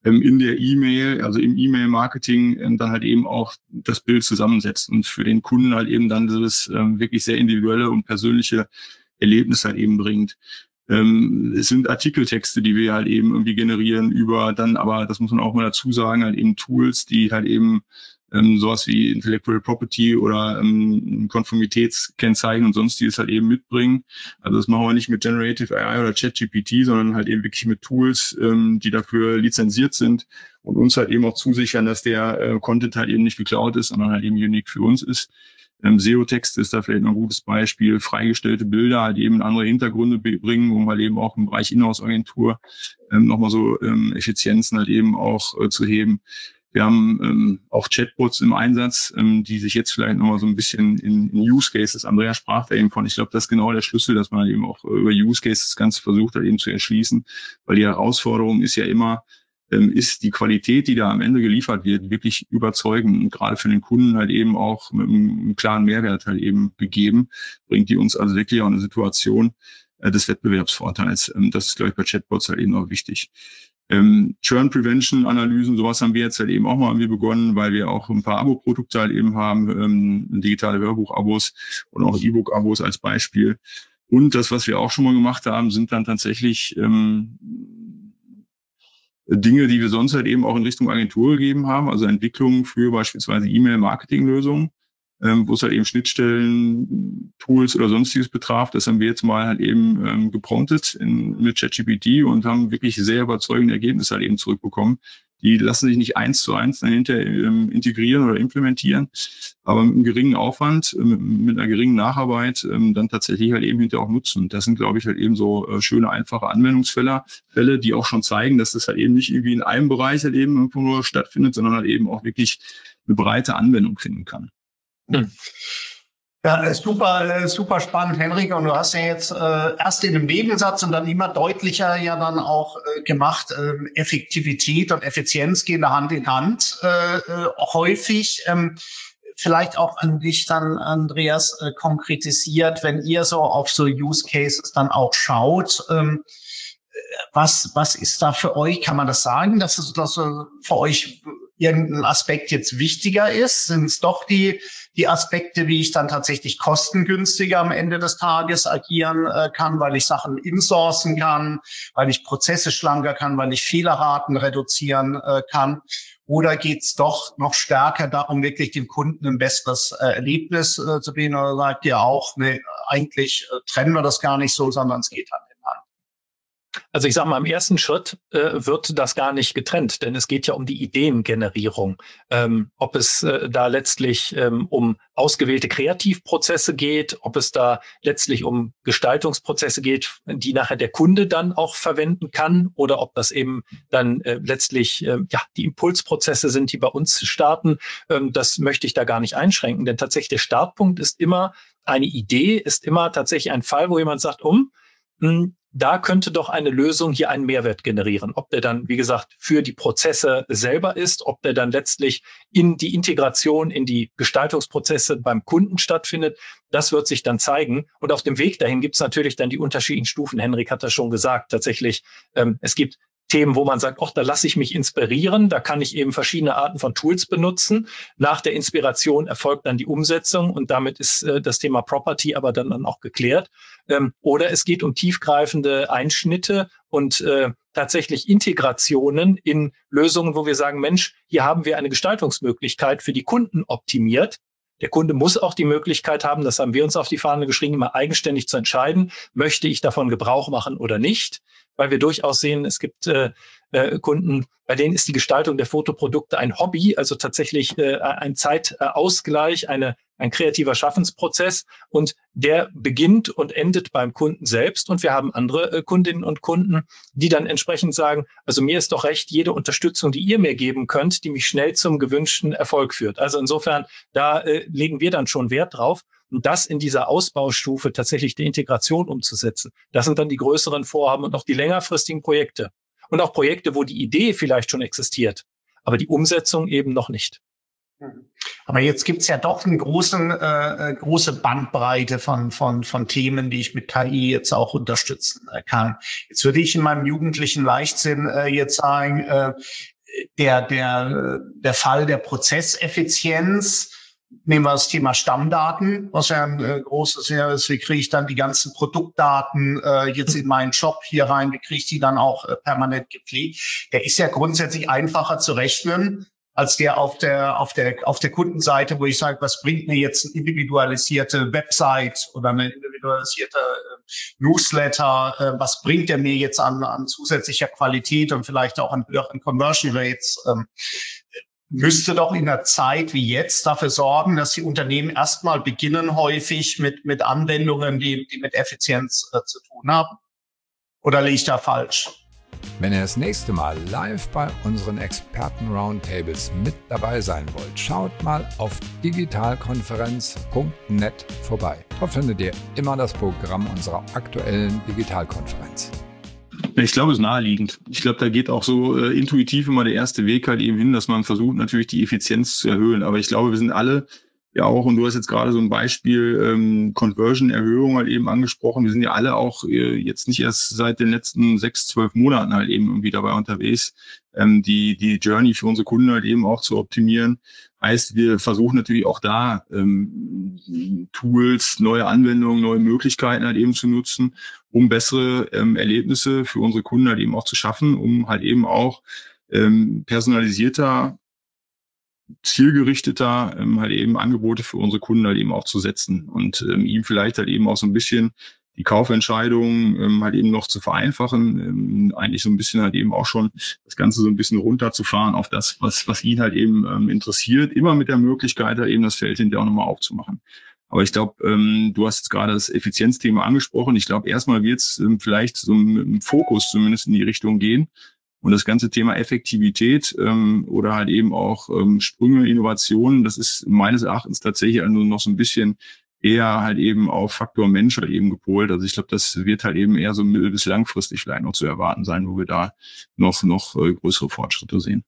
ähm, in der E-Mail, also im E-Mail-Marketing, ähm, dann halt eben auch das Bild zusammensetzt und für den Kunden halt eben dann dieses ähm, wirklich sehr individuelle und persönliche Erlebnis halt eben bringt. Ähm, es sind Artikeltexte, die wir halt eben irgendwie generieren über dann, aber das muss man auch mal dazu sagen, halt eben Tools, die halt eben ähm, sowas wie Intellectual Property oder ähm, Konformitätskennzeichen und sonstiges halt eben mitbringen. Also das machen wir nicht mit Generative A I oder ChatGPT, sondern halt eben wirklich mit Tools, ähm, die dafür lizenziert sind und uns halt eben auch zusichern, dass der äh, Content halt eben nicht geklaut ist, sondern halt eben unique für uns ist. Ähm, S E O-Text ist da vielleicht noch ein gutes Beispiel. Freigestellte Bilder halt eben andere Hintergründe bringen, um halt eben auch im Bereich Inhouse-Agentur ähm, nochmal so ähm, Effizienzen halt eben auch äh, zu heben. Wir haben ähm, auch Chatbots im Einsatz, ähm, die sich jetzt vielleicht nochmal so ein bisschen in, in Use Cases, Andrea sprach da eben von, ich glaube, das ist genau der Schlüssel, dass man halt eben auch über Use Cases das Ganze versucht halt eben zu erschließen, weil die Herausforderung ist ja immer, ähm, ist die Qualität, die da am Ende geliefert wird, wirklich überzeugend und gerade für den Kunden halt eben auch mit einem, einem klaren Mehrwert halt eben gegeben, bringt die uns also wirklich auch eine Situation äh, des Wettbewerbsvorteils. Ähm, das ist, glaube ich, bei Chatbots halt eben auch wichtig. Ähm, Churn Prevention Analysen, sowas haben wir jetzt halt eben auch mal irgendwie begonnen, weil wir auch ein paar Abo-Produkte halt eben haben, ähm, digitale Hörbuch-Abos und auch E-Book-Abos als Beispiel. Und das, was wir auch schon mal gemacht haben, sind dann tatsächlich ähm, Dinge, die wir sonst halt eben auch in Richtung Agentur gegeben haben, also Entwicklungen für beispielsweise E-Mail-Marketing-Lösungen, ähm, wo es halt eben Schnittstellen, Tools oder sonstiges betraf. Das haben wir jetzt mal halt eben ähm, gepromptet in, mit ChatGPT und haben wirklich sehr überzeugende Ergebnisse halt eben zurückbekommen. Die lassen sich nicht eins zu eins dann hinterher ähm, integrieren oder implementieren, aber mit einem geringen Aufwand, mit, mit einer geringen Nacharbeit ähm, dann tatsächlich halt eben hinterher auch nutzen. Das sind, glaube ich, halt eben so äh, schöne, einfache Anwendungsfälle, Fälle, die auch schon zeigen, dass das halt eben nicht irgendwie in einem Bereich halt eben irgendwo nur stattfindet, sondern halt eben auch wirklich eine breite Anwendung finden kann. Hm. Ja, super, super spannend, Henrik. Und du hast ja jetzt äh, erst in einem Nebensatz und dann immer deutlicher ja dann auch äh, gemacht, äh, Effektivität und Effizienz gehen da Hand in Hand äh, äh, häufig. Ähm, vielleicht auch an dich dann, Andreas, äh, konkretisiert, wenn ihr so auf so Use Cases dann auch schaut. Ähm, was, was ist da für euch? Kann man das sagen, dass es dass für euch irgendein Aspekt jetzt wichtiger ist? Sind es doch die die Aspekte, wie ich dann tatsächlich kostengünstiger am Ende des Tages agieren äh, kann, weil ich Sachen insourcen kann, weil ich Prozesse schlanker kann, weil ich Fehlerraten reduzieren äh, kann? Oder geht's doch noch stärker darum, wirklich dem Kunden ein besseres äh, Erlebnis äh, zu bieten? Oder sagt ihr auch, nee, eigentlich äh, trennen wir das gar nicht so, sondern es geht Hand in Hand? Also ich sage mal, im ersten Schritt äh, wird das gar nicht getrennt, denn es geht ja um die Ideengenerierung. Ähm, ob es äh, da letztlich ähm, um ausgewählte Kreativprozesse geht, ob es da letztlich um Gestaltungsprozesse geht, die nachher der Kunde dann auch verwenden kann, oder ob das eben dann äh, letztlich äh, ja die Impulsprozesse sind, die bei uns starten. Ähm, das möchte ich da gar nicht einschränken, denn tatsächlich der Startpunkt ist immer eine Idee, ist immer tatsächlich ein Fall, wo jemand sagt, um, mh, da könnte doch eine Lösung hier einen Mehrwert generieren. Ob der dann, wie gesagt, für die Prozesse selber ist, ob der dann letztlich in die Integration, in die Gestaltungsprozesse beim Kunden stattfindet, das wird sich dann zeigen. Und auf dem Weg dahin gibt es natürlich dann die unterschiedlichen Stufen. Henrik hat das schon gesagt. Tatsächlich, ähm, es gibt Themen, wo man sagt, ach, da lasse ich mich inspirieren, da kann ich eben verschiedene Arten von Tools benutzen. Nach der Inspiration erfolgt dann die Umsetzung und damit ist äh, das Thema Property aber dann, dann auch geklärt. Ähm, oder es geht um tiefgreifende Einschnitte und äh, tatsächlich Integrationen in Lösungen, wo wir sagen, Mensch, hier haben wir eine Gestaltungsmöglichkeit für die Kunden optimiert. Der Kunde muss auch die Möglichkeit haben, das haben wir uns auf die Fahne geschrieben, immer eigenständig zu entscheiden, möchte ich davon Gebrauch machen oder nicht, weil wir durchaus sehen, es gibt äh, äh, Kunden, bei denen ist die Gestaltung der Fotoprodukte ein Hobby, also tatsächlich äh, ein Zeitausgleich, eine, ein kreativer Schaffensprozess und der beginnt und endet beim Kunden selbst. Und wir haben andere äh, Kundinnen und Kunden, die dann entsprechend sagen, also mir ist doch recht, jede Unterstützung, die ihr mir geben könnt, die mich schnell zum gewünschten Erfolg führt. Also insofern, da äh, legen wir dann schon Wert drauf. Und das in dieser Ausbaustufe tatsächlich die Integration umzusetzen, das sind dann die größeren Vorhaben und auch die längerfristigen Projekte. Und auch Projekte, wo die Idee vielleicht schon existiert, aber die Umsetzung eben noch nicht. Aber jetzt gibt's ja doch eine großen, äh, große Bandbreite von, von, von Themen, die ich mit K I jetzt auch unterstützen kann. Jetzt würde ich in meinem jugendlichen Leichtsinn äh, jetzt sagen, äh, der, der, der Fall der Prozesseffizienz, nehmen wir das Thema Stammdaten, was ja ein äh, großes Thema ist. Wie kriege ich dann die ganzen Produktdaten äh, jetzt in meinen Shop hier rein? Wie kriege ich die dann auch äh, permanent gepflegt? Der ist ja grundsätzlich einfacher zu rechnen als der auf der auf der auf der Kundenseite, wo ich sage, was bringt mir jetzt eine individualisierte Website oder eine individualisierte äh, Newsletter? Äh, was bringt der mir jetzt an an zusätzlicher Qualität und vielleicht auch an höheren Conversion Rates? Ähm, müsste doch in einer Zeit wie jetzt dafür sorgen, dass die Unternehmen erstmal beginnen häufig mit mit Anwendungen, die die mit Effizienz äh, zu tun haben. Oder liege ich da falsch? Wenn ihr das nächste Mal live bei unseren Experten-Roundtables mit dabei sein wollt, schaut mal auf digitalkonferenz punkt net vorbei. Dort findet ihr immer das Programm unserer aktuellen Digitalkonferenz. Ich glaube, es ist naheliegend. Ich glaube, da geht auch so äh, intuitiv immer der erste Weg halt eben hin, dass man versucht, natürlich die Effizienz zu erhöhen. Aber ich glaube, wir sind alle ja auch, und du hast jetzt gerade so ein Beispiel ähm, Conversion-Erhöhung halt eben angesprochen. Wir sind ja alle auch äh, jetzt nicht erst seit den letzten sechs, zwölf Monaten halt eben irgendwie dabei unterwegs, ähm, die die Journey für unsere Kunden halt eben auch zu optimieren. Heißt, wir versuchen natürlich auch da ähm, Tools, neue Anwendungen, neue Möglichkeiten halt eben zu nutzen, um bessere ähm, Erlebnisse für unsere Kunden halt eben auch zu schaffen, um halt eben auch ähm, personalisierter, zielgerichteter ähm, halt eben Angebote für unsere Kunden halt eben auch zu setzen und ähm, ihm vielleicht halt eben auch so ein bisschen die Kaufentscheidung ähm, halt eben noch zu vereinfachen, ähm, eigentlich so ein bisschen halt eben auch schon das Ganze so ein bisschen runterzufahren auf das, was was ihn halt eben ähm, interessiert, immer mit der Möglichkeit halt eben das Feld hinterher auch nochmal aufzumachen. Aber ich glaube, ähm, du hast jetzt gerade das Effizienzthema angesprochen. Ich glaube, erstmal wird es ähm, vielleicht so im Fokus zumindest in die Richtung gehen. Und das ganze Thema Effektivität ähm, oder halt eben auch ähm, Sprünge, Innovationen, das ist meines Erachtens tatsächlich also noch so ein bisschen eher halt eben auf Faktor Mensch halt eben gepolt. Also ich glaube, das wird halt eben eher so mittel- bis langfristig vielleicht noch zu erwarten sein, wo wir da noch noch äh, größere Fortschritte sehen.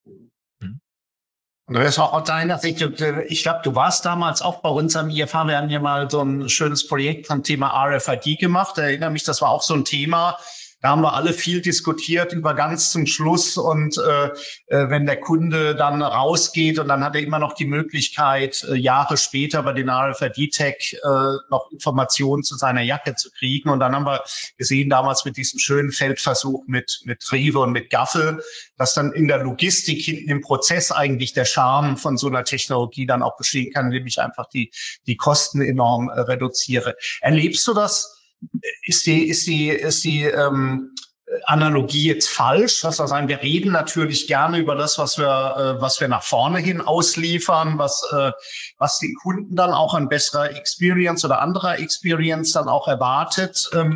Und das war auch deiner Sicht, ich glaube, du warst damals auch bei uns am I F H, wir haben ja mal so ein schönes Projekt zum Thema R F I D gemacht. Ich erinnere mich, das war auch so ein Thema. Da haben wir alle viel diskutiert über ganz zum Schluss und äh, äh, wenn der Kunde dann rausgeht und dann hat er immer noch die Möglichkeit, äh, Jahre später bei den R F I D-Tag äh, noch Informationen zu seiner Jacke zu kriegen. Und dann haben wir gesehen, damals mit diesem schönen Feldversuch mit mit Rewe und mit Gaffel, dass dann in der Logistik hinten im Prozess eigentlich der Charme von so einer Technologie dann auch bestehen kann, indem ich einfach die die Kosten enorm äh, reduziere. Erlebst du das? Ist die, ist die, ist die ähm, Analogie jetzt falsch? Das heißt, wir reden natürlich gerne über das, was wir, äh, was wir nach vorne hin ausliefern, was, äh, was den Kunden dann auch an besserer Experience oder anderer Experience dann auch erwartet. Ähm,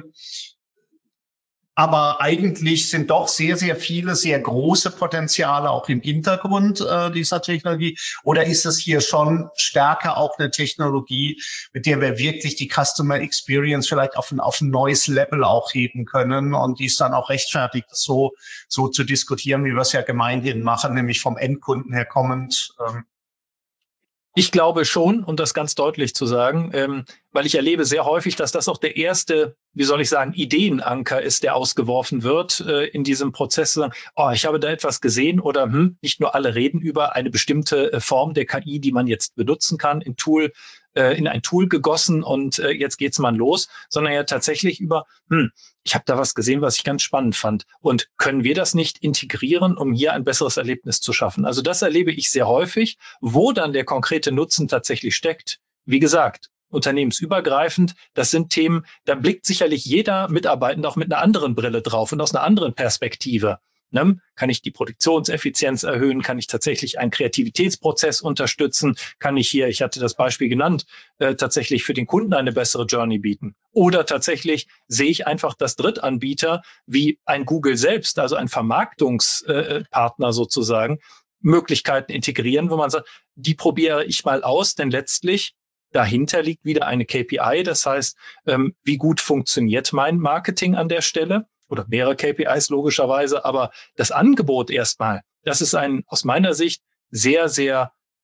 Aber eigentlich sind doch sehr, sehr viele, sehr große Potenziale auch im Hintergrund äh, dieser Technologie. Oder ist es hier schon stärker auch eine Technologie, mit der wir wirklich die Customer Experience vielleicht auf ein, auf ein neues Level auch heben können und die es dann auch rechtfertigt, so, so zu diskutieren, wie wir es ja gemeinhin machen, nämlich vom Endkunden her kommend? Ähm. Ich glaube schon, um das ganz deutlich zu sagen, ähm, weil ich erlebe sehr häufig, dass das auch der erste, wie soll ich sagen, Ideenanker ist, der ausgeworfen wird äh, in diesem Prozess. Oh, ich habe da etwas gesehen oder hm, nicht nur alle reden über eine bestimmte äh, Form der K I, die man jetzt benutzen kann, in Tool, äh, in ein Tool gegossen und äh, jetzt geht's mal los, sondern ja tatsächlich über, hm, ich habe da was gesehen, was ich ganz spannend fand. Und können wir das nicht integrieren, um hier ein besseres Erlebnis zu schaffen? Also das erlebe ich sehr häufig, wo dann der konkrete Nutzen tatsächlich steckt. Wie gesagt, unternehmensübergreifend, das sind Themen, da blickt sicherlich jeder Mitarbeitende auch mit einer anderen Brille drauf und aus einer anderen Perspektive. Ne? Kann ich die Produktionseffizienz erhöhen? Kann ich tatsächlich einen Kreativitätsprozess unterstützen? Kann ich hier, ich hatte das Beispiel genannt, äh, tatsächlich für den Kunden eine bessere Journey bieten? Oder tatsächlich sehe ich einfach, dass Drittanbieter wie ein Google selbst, also ein Vermarktungspartner äh, sozusagen, Möglichkeiten integrieren, wo man sagt, die probiere ich mal aus, denn letztlich dahinter liegt wieder eine K P I. Das heißt, ähm, wie gut funktioniert mein Marketing an der Stelle? Oder mehrere K P Is logischerweise, aber das Angebot erstmal, das ist ein aus meiner Sicht sehr, sehr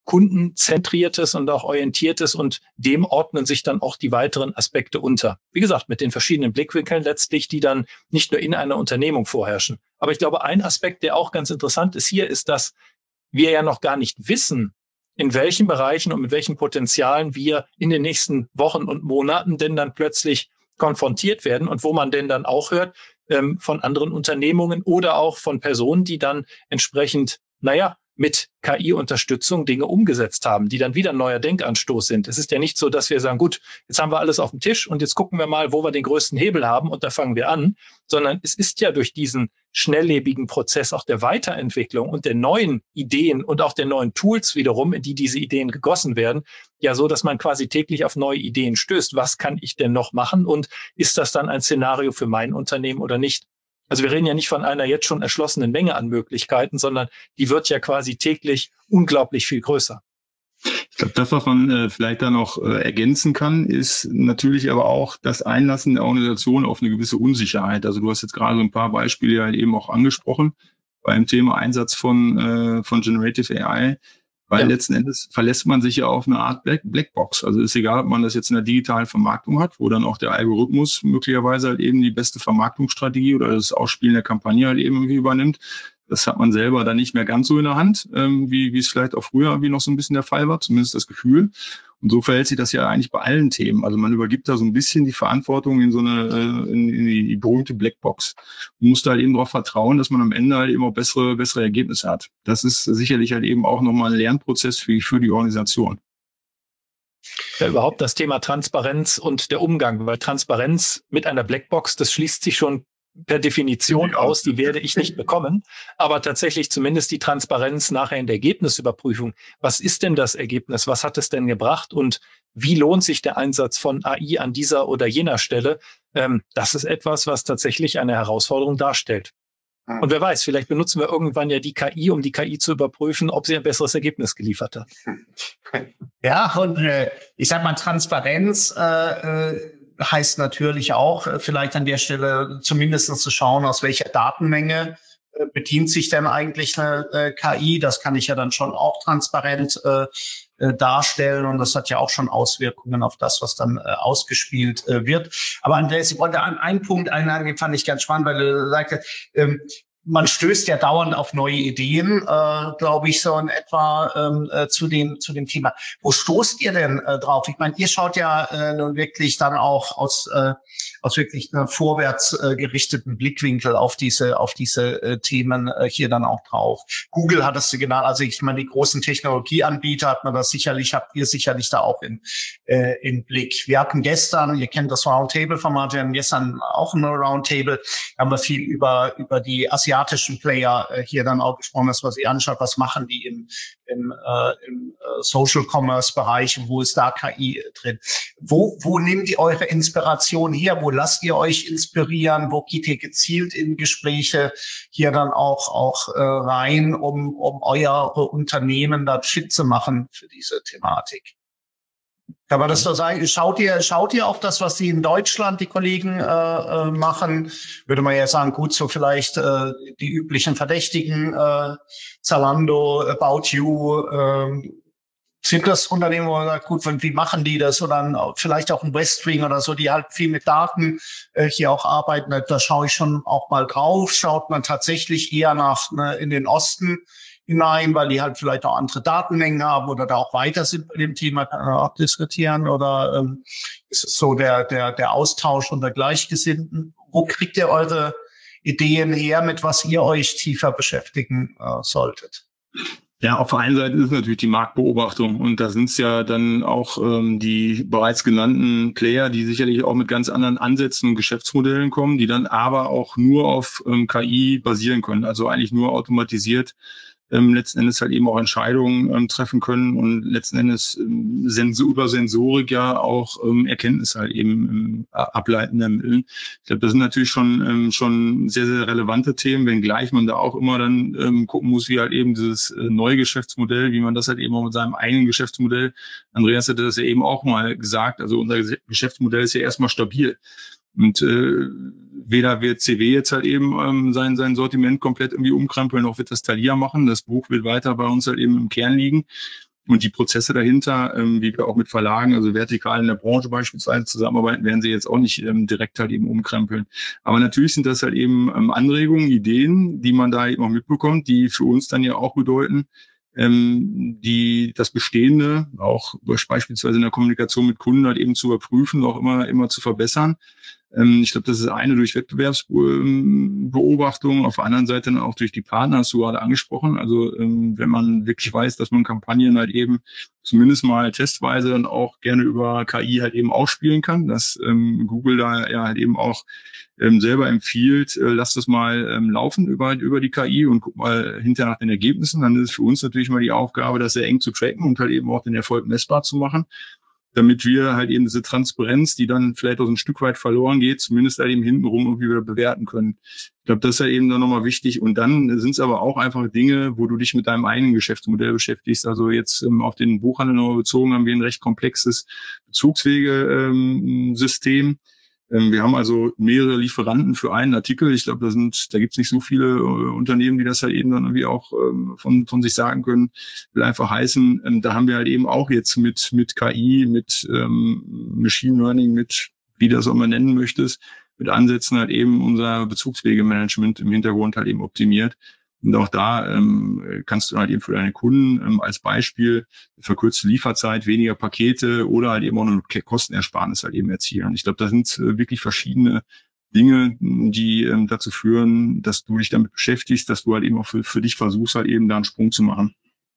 kundenzentriertes und auch orientiertes und dem ordnen sich dann auch die weiteren Aspekte unter. Wie gesagt, mit den verschiedenen Blickwinkeln letztlich, die dann nicht nur in einer Unternehmung vorherrschen. Aber ich glaube, ein Aspekt, der auch ganz interessant ist hier, ist, dass wir ja noch gar nicht wissen, in welchen Bereichen und mit welchen Potenzialen wir in den nächsten Wochen und Monaten denn dann plötzlich konfrontiert werden und wo man denn dann auch hört ähm, von anderen Unternehmungen oder auch von Personen, die dann entsprechend, naja, mit K I-Unterstützung Dinge umgesetzt haben, die dann wieder ein neuer Denkanstoß sind. Es ist ja nicht so, dass wir sagen, gut, jetzt haben wir alles auf dem Tisch und jetzt gucken wir mal, wo wir den größten Hebel haben und da fangen wir an, sondern es ist ja durch diesen schnelllebigen Prozess auch der Weiterentwicklung und der neuen Ideen und auch der neuen Tools wiederum, in die diese Ideen gegossen werden, ja so, dass man quasi täglich auf neue Ideen stößt. Was kann ich denn noch machen und ist das dann ein Szenario für mein Unternehmen oder nicht? Also wir reden ja nicht von einer jetzt schon erschlossenen Menge an Möglichkeiten, sondern die wird ja quasi täglich unglaublich viel größer. Ich glaube, das, was man äh, vielleicht da noch äh, ergänzen kann, ist natürlich aber auch das Einlassen der Organisation auf eine gewisse Unsicherheit. Also du hast jetzt gerade so ein paar Beispiele halt eben auch angesprochen beim Thema Einsatz von äh, von Generative A I. Weil ja. letzten Endes verlässt man sich ja auf eine Art Black Blackbox. Also ist egal, ob man das jetzt in der digitalen Vermarktung hat, wo dann auch der Algorithmus möglicherweise halt eben die beste Vermarktungsstrategie oder das Ausspielen der Kampagne halt eben irgendwie übernimmt. Das hat man selber dann nicht mehr ganz so in der Hand, ähm, wie, wie es vielleicht auch früher irgendwie noch so ein bisschen der Fall war, zumindest das Gefühl. Und so verhält sich das ja eigentlich bei allen Themen. Also man übergibt da so ein bisschen die Verantwortung in so eine, äh, in, in die, die berühmte Blackbox. Man muss da halt eben darauf vertrauen, dass man am Ende halt eben auch bessere, bessere Ergebnisse hat. Das ist sicherlich halt eben auch nochmal ein Lernprozess für, für die Organisation. Ja, überhaupt das Thema Transparenz und der Umgang, weil Transparenz mit einer Blackbox, das schließt sich schon per Definition aus, die werde ich nicht bekommen, aber tatsächlich zumindest die Transparenz nachher in der Ergebnisüberprüfung. Was ist denn das Ergebnis? Was hat es denn gebracht? Und wie lohnt sich der Einsatz von A I an dieser oder jener Stelle? Ähm, das ist etwas, was tatsächlich eine Herausforderung darstellt. Und wer weiß, vielleicht benutzen wir irgendwann ja die K I, um die K I zu überprüfen, ob sie ein besseres Ergebnis geliefert hat. Ja, und äh, ich sag mal, Transparenz äh, äh, heißt natürlich auch, äh, vielleicht an der Stelle zumindest zu schauen, aus welcher Datenmenge äh, bedient sich denn eigentlich eine äh, K I. Das kann ich ja dann schon auch transparent äh, äh, darstellen und das hat ja auch schon Auswirkungen auf das, was dann äh, ausgespielt äh, wird. Aber Andreas, ich wollte an einen Punkt einhaken, den fand ich ganz spannend, weil du sagtest, ähm, man stößt ja dauernd auf neue Ideen, äh, glaube ich, so in etwa ähm, äh, zu dem zu dem Thema. Wo stoßt ihr denn äh, drauf? Ich meine, ihr schaut ja äh, nun wirklich dann auch aus äh, aus wirklich einem vorwärts äh, gerichteten Blickwinkel auf diese auf diese äh, Themen äh, hier dann auch drauf. Google hat es genannt, also ich meine, die großen Technologieanbieter hat man das sicherlich, habt ihr sicherlich da auch in äh, in Blick. Wir hatten gestern, ihr kennt das Roundtable-Format, wir hatten gestern auch ein Roundtable, haben wir viel über über die asiatischen Player äh, hier dann auch gesprochen, dass man sich anschaut, was machen die im im, äh, im äh, Social Commerce Bereich, wo ist da K I drin? Wo wo nehmt ihr eure Inspiration her? Wo lasst ihr euch inspirieren? Wo geht ihr gezielt in Gespräche hier dann auch auch äh, rein, um um eure Unternehmen da fit zu machen für diese Thematik? Kann man das so sagen? Schaut ihr, schaut ihr auf das, was die in Deutschland, die Kollegen äh, äh, machen? Würde man ja sagen, gut, so vielleicht äh, die üblichen Verdächtigen, äh, Zalando, About You, äh, sind das Unternehmen, wo man sagt, gut, wie machen die das? Oder dann vielleicht auch ein Westwing oder so, die halt viel mit Daten äh, hier auch arbeiten. Da schaue ich schon auch mal drauf. Schaut man tatsächlich eher nach ne, in den Osten hinein, weil die halt vielleicht auch andere Datenmengen haben oder da auch weiter sind bei dem Thema, kann man auch diskutieren, oder ähm, ist es so der der der Austausch unter Gleichgesinnten? Wo kriegt ihr eure Ideen her, mit was ihr euch tiefer beschäftigen äh, solltet? Ja, auf der einen Seite ist natürlich die Marktbeobachtung und da sind es ja dann auch ähm, die bereits genannten Player, die sicherlich auch mit ganz anderen Ansätzen und Geschäftsmodellen kommen, die dann aber auch nur auf ähm, K I basieren können, also eigentlich nur automatisiert ähm, letzten Endes halt eben auch Entscheidungen ähm, treffen können und letzten Endes ähm, Sensor, über Sensorik ja auch ähm, Erkenntnisse halt eben ähm, ableiten ermitteln. Ich glaube, das sind natürlich schon ähm, schon sehr, sehr relevante Themen, wenngleich man da auch immer dann ähm, gucken muss, wie halt eben dieses äh, neue Geschäftsmodell, wie man das halt eben auch mit seinem eigenen Geschäftsmodell, Andreas hatte das ja eben auch mal gesagt, also unser Geschäftsmodell ist ja erstmal stabil. Und äh, weder wird C W jetzt halt eben ähm, sein sein Sortiment komplett irgendwie umkrempeln, noch wird das Thalia machen. Das Buch wird weiter bei uns halt eben im Kern liegen. Und die Prozesse dahinter, ähm, wie wir auch mit Verlagen, also vertikal in der Branche beispielsweise zusammenarbeiten, werden sie jetzt auch nicht ähm, direkt halt eben umkrempeln. Aber natürlich sind das halt eben ähm, Anregungen, Ideen, die man da eben auch mitbekommt, die für uns dann ja auch bedeuten, ähm, die das Bestehende auch beispielsweise in der Kommunikation mit Kunden halt eben zu überprüfen, auch immer immer zu verbessern. Ähm, ich glaube, das ist eine durch Wettbewerbsbeobachtung, auf der anderen Seite dann auch durch die Partner, hast du gerade angesprochen. Also ähm, wenn man wirklich weiß, dass man Kampagnen halt eben zumindest mal testweise dann auch gerne über K I halt eben ausspielen kann, dass ähm, Google da ja halt eben auch ähm, selber empfiehlt, äh, lasst das mal ähm, laufen über über die K I und guck mal hinterher nach den Ergebnissen. Dann ist es für uns natürlich mal die Aufgabe, das sehr eng zu tracken und halt eben auch den Erfolg messbar zu machen, damit wir halt eben diese Transparenz, die dann vielleicht auch so ein Stück weit verloren geht, zumindest halt eben hintenrum irgendwie wieder bewerten können. Ich glaube, das ist halt eben dann nochmal wichtig. Und dann sind es aber auch einfach Dinge, wo du dich mit deinem eigenen Geschäftsmodell beschäftigst. Also jetzt ähm, auf den Buchhandel nochmal bezogen haben wir ein recht komplexes Bezugswegesystem. Ähm, wir haben also mehrere Lieferanten für einen Artikel. Ich glaube, da sind, da gibt es nicht so viele äh, Unternehmen, die das halt eben dann irgendwie auch ähm, von von sich sagen können. Will einfach heißen, ähm, da haben wir halt eben auch jetzt mit mit K I, mit ähm, Machine Learning, mit wie du das auch mal nennen möchtest, mit Ansätzen halt eben unser Bezugswegemanagement im Hintergrund halt eben optimiert. Und auch da ähm, kannst du halt eben für deine Kunden ähm, als Beispiel verkürzte Lieferzeit, weniger Pakete oder halt eben auch eine Kostenersparnis halt eben erzielen. Und ich glaube, da sind äh, wirklich verschiedene Dinge, die ähm, dazu führen, dass du dich damit beschäftigst, dass du halt eben auch für, für dich versuchst, halt eben da einen Sprung zu machen.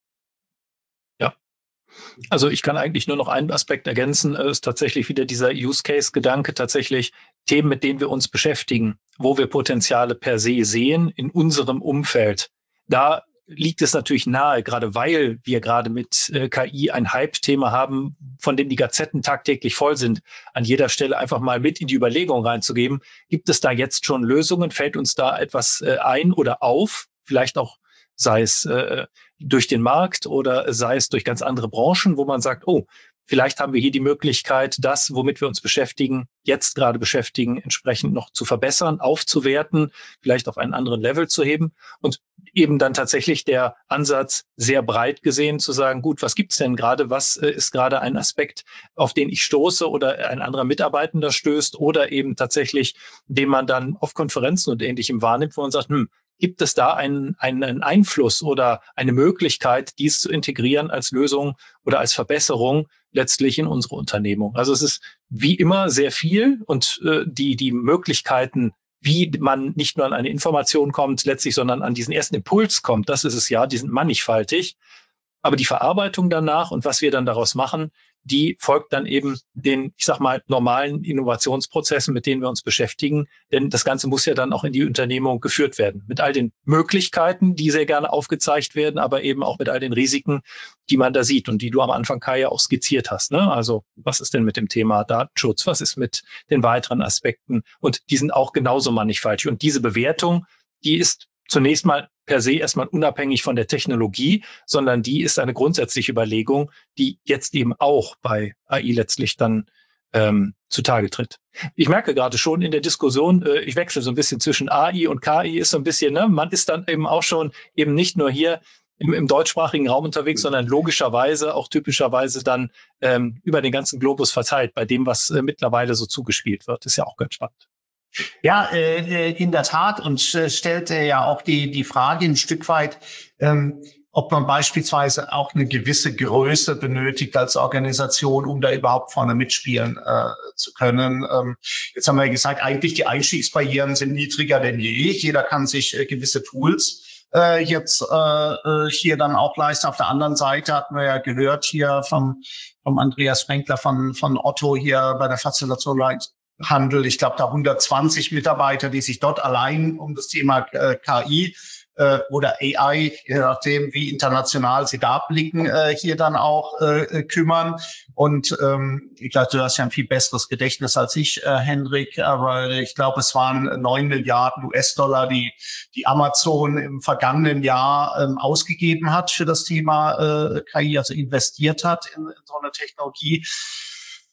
Ja. Also ich kann eigentlich nur noch einen Aspekt ergänzen, ist tatsächlich wieder dieser Use-Case-Gedanke, tatsächlich Themen, mit denen wir uns beschäftigen, wo wir Potenziale per se sehen in unserem Umfeld. Da liegt es natürlich nahe, gerade weil wir gerade mit äh, K I ein Hype-Thema haben, von dem die Gazetten tagtäglich voll sind, an jeder Stelle einfach mal mit in die Überlegung reinzugeben, gibt es da jetzt schon Lösungen, fällt uns da etwas äh, ein oder auf, vielleicht auch sei es äh, durch den Markt oder sei es durch ganz andere Branchen, wo man sagt, oh, vielleicht haben wir hier die Möglichkeit, das, womit wir uns beschäftigen, jetzt gerade beschäftigen, entsprechend noch zu verbessern, aufzuwerten, vielleicht auf einen anderen Level zu heben und eben dann tatsächlich der Ansatz sehr breit gesehen zu sagen, gut, was gibt's denn gerade, was äh, ist gerade ein Aspekt, auf den ich stoße oder ein anderer Mitarbeitender stößt oder eben tatsächlich, den man dann auf Konferenzen und Ähnlichem wahrnimmt, wo man sagt, hm, gibt es da einen, einen Einfluss oder eine Möglichkeit, dies zu integrieren als Lösung oder als Verbesserung letztlich in unsere Unternehmung? Also es ist wie immer sehr viel und äh, die, die Möglichkeiten, wie man nicht nur an eine Information kommt letztlich, sondern an diesen ersten Impuls kommt, das ist es ja, die sind mannigfaltig. Aber die Verarbeitung danach und was wir dann daraus machen, die folgt dann eben den, ich sag mal, normalen Innovationsprozessen, mit denen wir uns beschäftigen. Denn das Ganze muss ja dann auch in die Unternehmung geführt werden. Mit all den Möglichkeiten, die sehr gerne aufgezeigt werden, aber eben auch mit all den Risiken, die man da sieht und die du am Anfang, Kai, ja auch skizziert hast. Ne? Also was ist denn mit dem Thema Datenschutz? Was ist mit den weiteren Aspekten? Und die sind auch genauso mannigfaltig. Und diese Bewertung, die ist zunächst mal per se erstmal unabhängig von der Technologie, sondern die ist eine grundsätzliche Überlegung, die jetzt eben auch bei A I letztlich dann ähm, zutage tritt. Ich merke gerade schon in der Diskussion, äh, ich wechsle so ein bisschen zwischen A I und K I, ist so ein bisschen, ne, man ist dann eben auch schon eben nicht nur hier im, im deutschsprachigen Raum unterwegs, sondern logischerweise, auch typischerweise dann ähm, über den ganzen Globus verteilt, bei dem, was äh, mittlerweile so zugespielt wird. Ist ja auch ganz spannend. Ja, äh, in der Tat und äh, stellte ja auch die die Frage ein Stück weit, ähm, ob man beispielsweise auch eine gewisse Größe benötigt als Organisation, um da überhaupt vorne mitspielen äh, zu können. Ähm, jetzt haben wir gesagt, eigentlich die Einstiegsbarrieren sind niedriger denn je. Jeder kann sich äh, gewisse Tools äh, jetzt äh, hier dann auch leisten. Auf der anderen Seite hatten wir ja gehört hier vom vom Andreas Frenkler von von Otto hier bei der Facilitation Handel, ich glaube, da hundertzwanzig Mitarbeiter, die sich dort allein um das Thema äh, K I äh, oder A I, je nachdem, wie international sie da blicken, äh, hier dann auch äh, kümmern. Und ähm, ich glaube, du hast ja ein viel besseres Gedächtnis als ich, äh, Hendrik, aber ich glaube, es waren neun Milliarden U S-Dollar, die die Amazon im vergangenen Jahr ähm, ausgegeben hat für das Thema äh, K I, also investiert hat in, in so eine Technologie.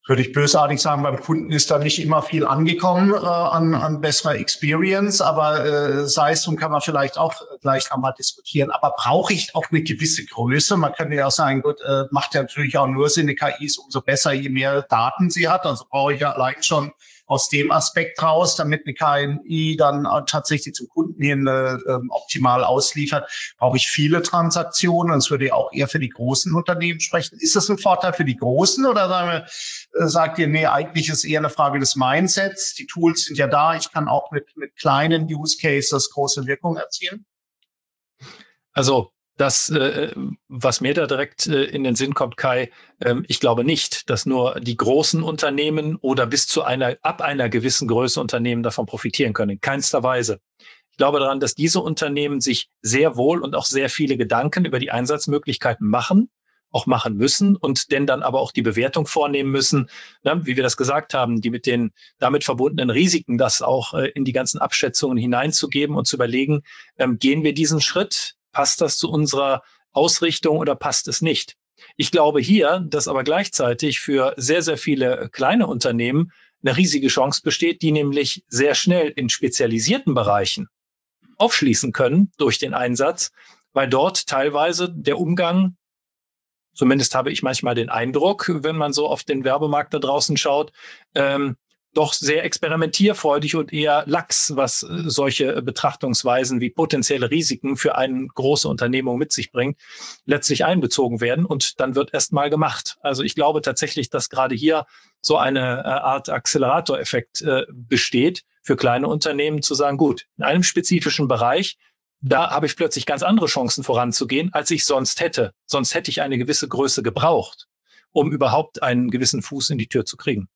würde ich bösartig sagen, beim Kunden ist da nicht immer viel angekommen äh, an, an besserer Experience, aber äh, sei es, und kann man vielleicht auch gleich einmal diskutieren. Aber brauche ich auch eine gewisse Größe? Man könnte ja auch sagen, gut, äh, macht ja natürlich auch nur Sinn, eine K I ist umso besser, je mehr Daten sie hat. Also brauche ich ja allein schon aus dem Aspekt raus, damit eine K I dann tatsächlich zum Kunden hin äh, optimal ausliefert, brauche ich viele Transaktionen. Und es würde ja auch eher für die großen Unternehmen sprechen. Ist das ein Vorteil für die Großen oder sagen wir, äh, sagt ihr, nee, eigentlich ist eher eine Frage des Mindsets. Die Tools sind ja da. Ich kann auch mit, mit kleinen Use Cases große Wirkung erzielen. Also das, äh, was mir da direkt äh, in den Sinn kommt, Kai, äh, ich glaube nicht, dass nur die großen Unternehmen oder bis zu einer, ab einer gewissen Größe Unternehmen davon profitieren können. In keinster Weise. Ich glaube daran, dass diese Unternehmen sich sehr wohl und auch sehr viele Gedanken über die Einsatzmöglichkeiten machen, auch machen müssen und denn dann aber auch die Bewertung vornehmen müssen, ne, wie wir das gesagt haben, die mit den damit verbundenen Risiken, das auch äh, in die ganzen Abschätzungen hineinzugeben und zu überlegen, ähm, gehen wir diesen Schritt? Passt das zu unserer Ausrichtung oder passt es nicht? Ich glaube hier, dass aber gleichzeitig für sehr, sehr viele kleine Unternehmen eine riesige Chance besteht, die nämlich sehr schnell in spezialisierten Bereichen aufschließen können durch den Einsatz, weil dort teilweise der Umgang, zumindest habe ich manchmal den Eindruck, wenn man so auf den Werbemarkt da draußen schaut, ähm, doch sehr experimentierfreudig und eher lax, was äh, solche Betrachtungsweisen wie potenzielle Risiken für eine große Unternehmung mit sich bringt, letztlich einbezogen werden und dann wird erst mal gemacht. Also ich glaube tatsächlich, dass gerade hier so eine äh, Art Accelerator-Effekt äh, besteht für kleine Unternehmen zu sagen, gut, in einem spezifischen Bereich, da habe ich plötzlich ganz andere Chancen voranzugehen, als ich sonst hätte. Sonst hätte ich eine gewisse Größe gebraucht, um überhaupt einen gewissen Fuß in die Tür zu kriegen.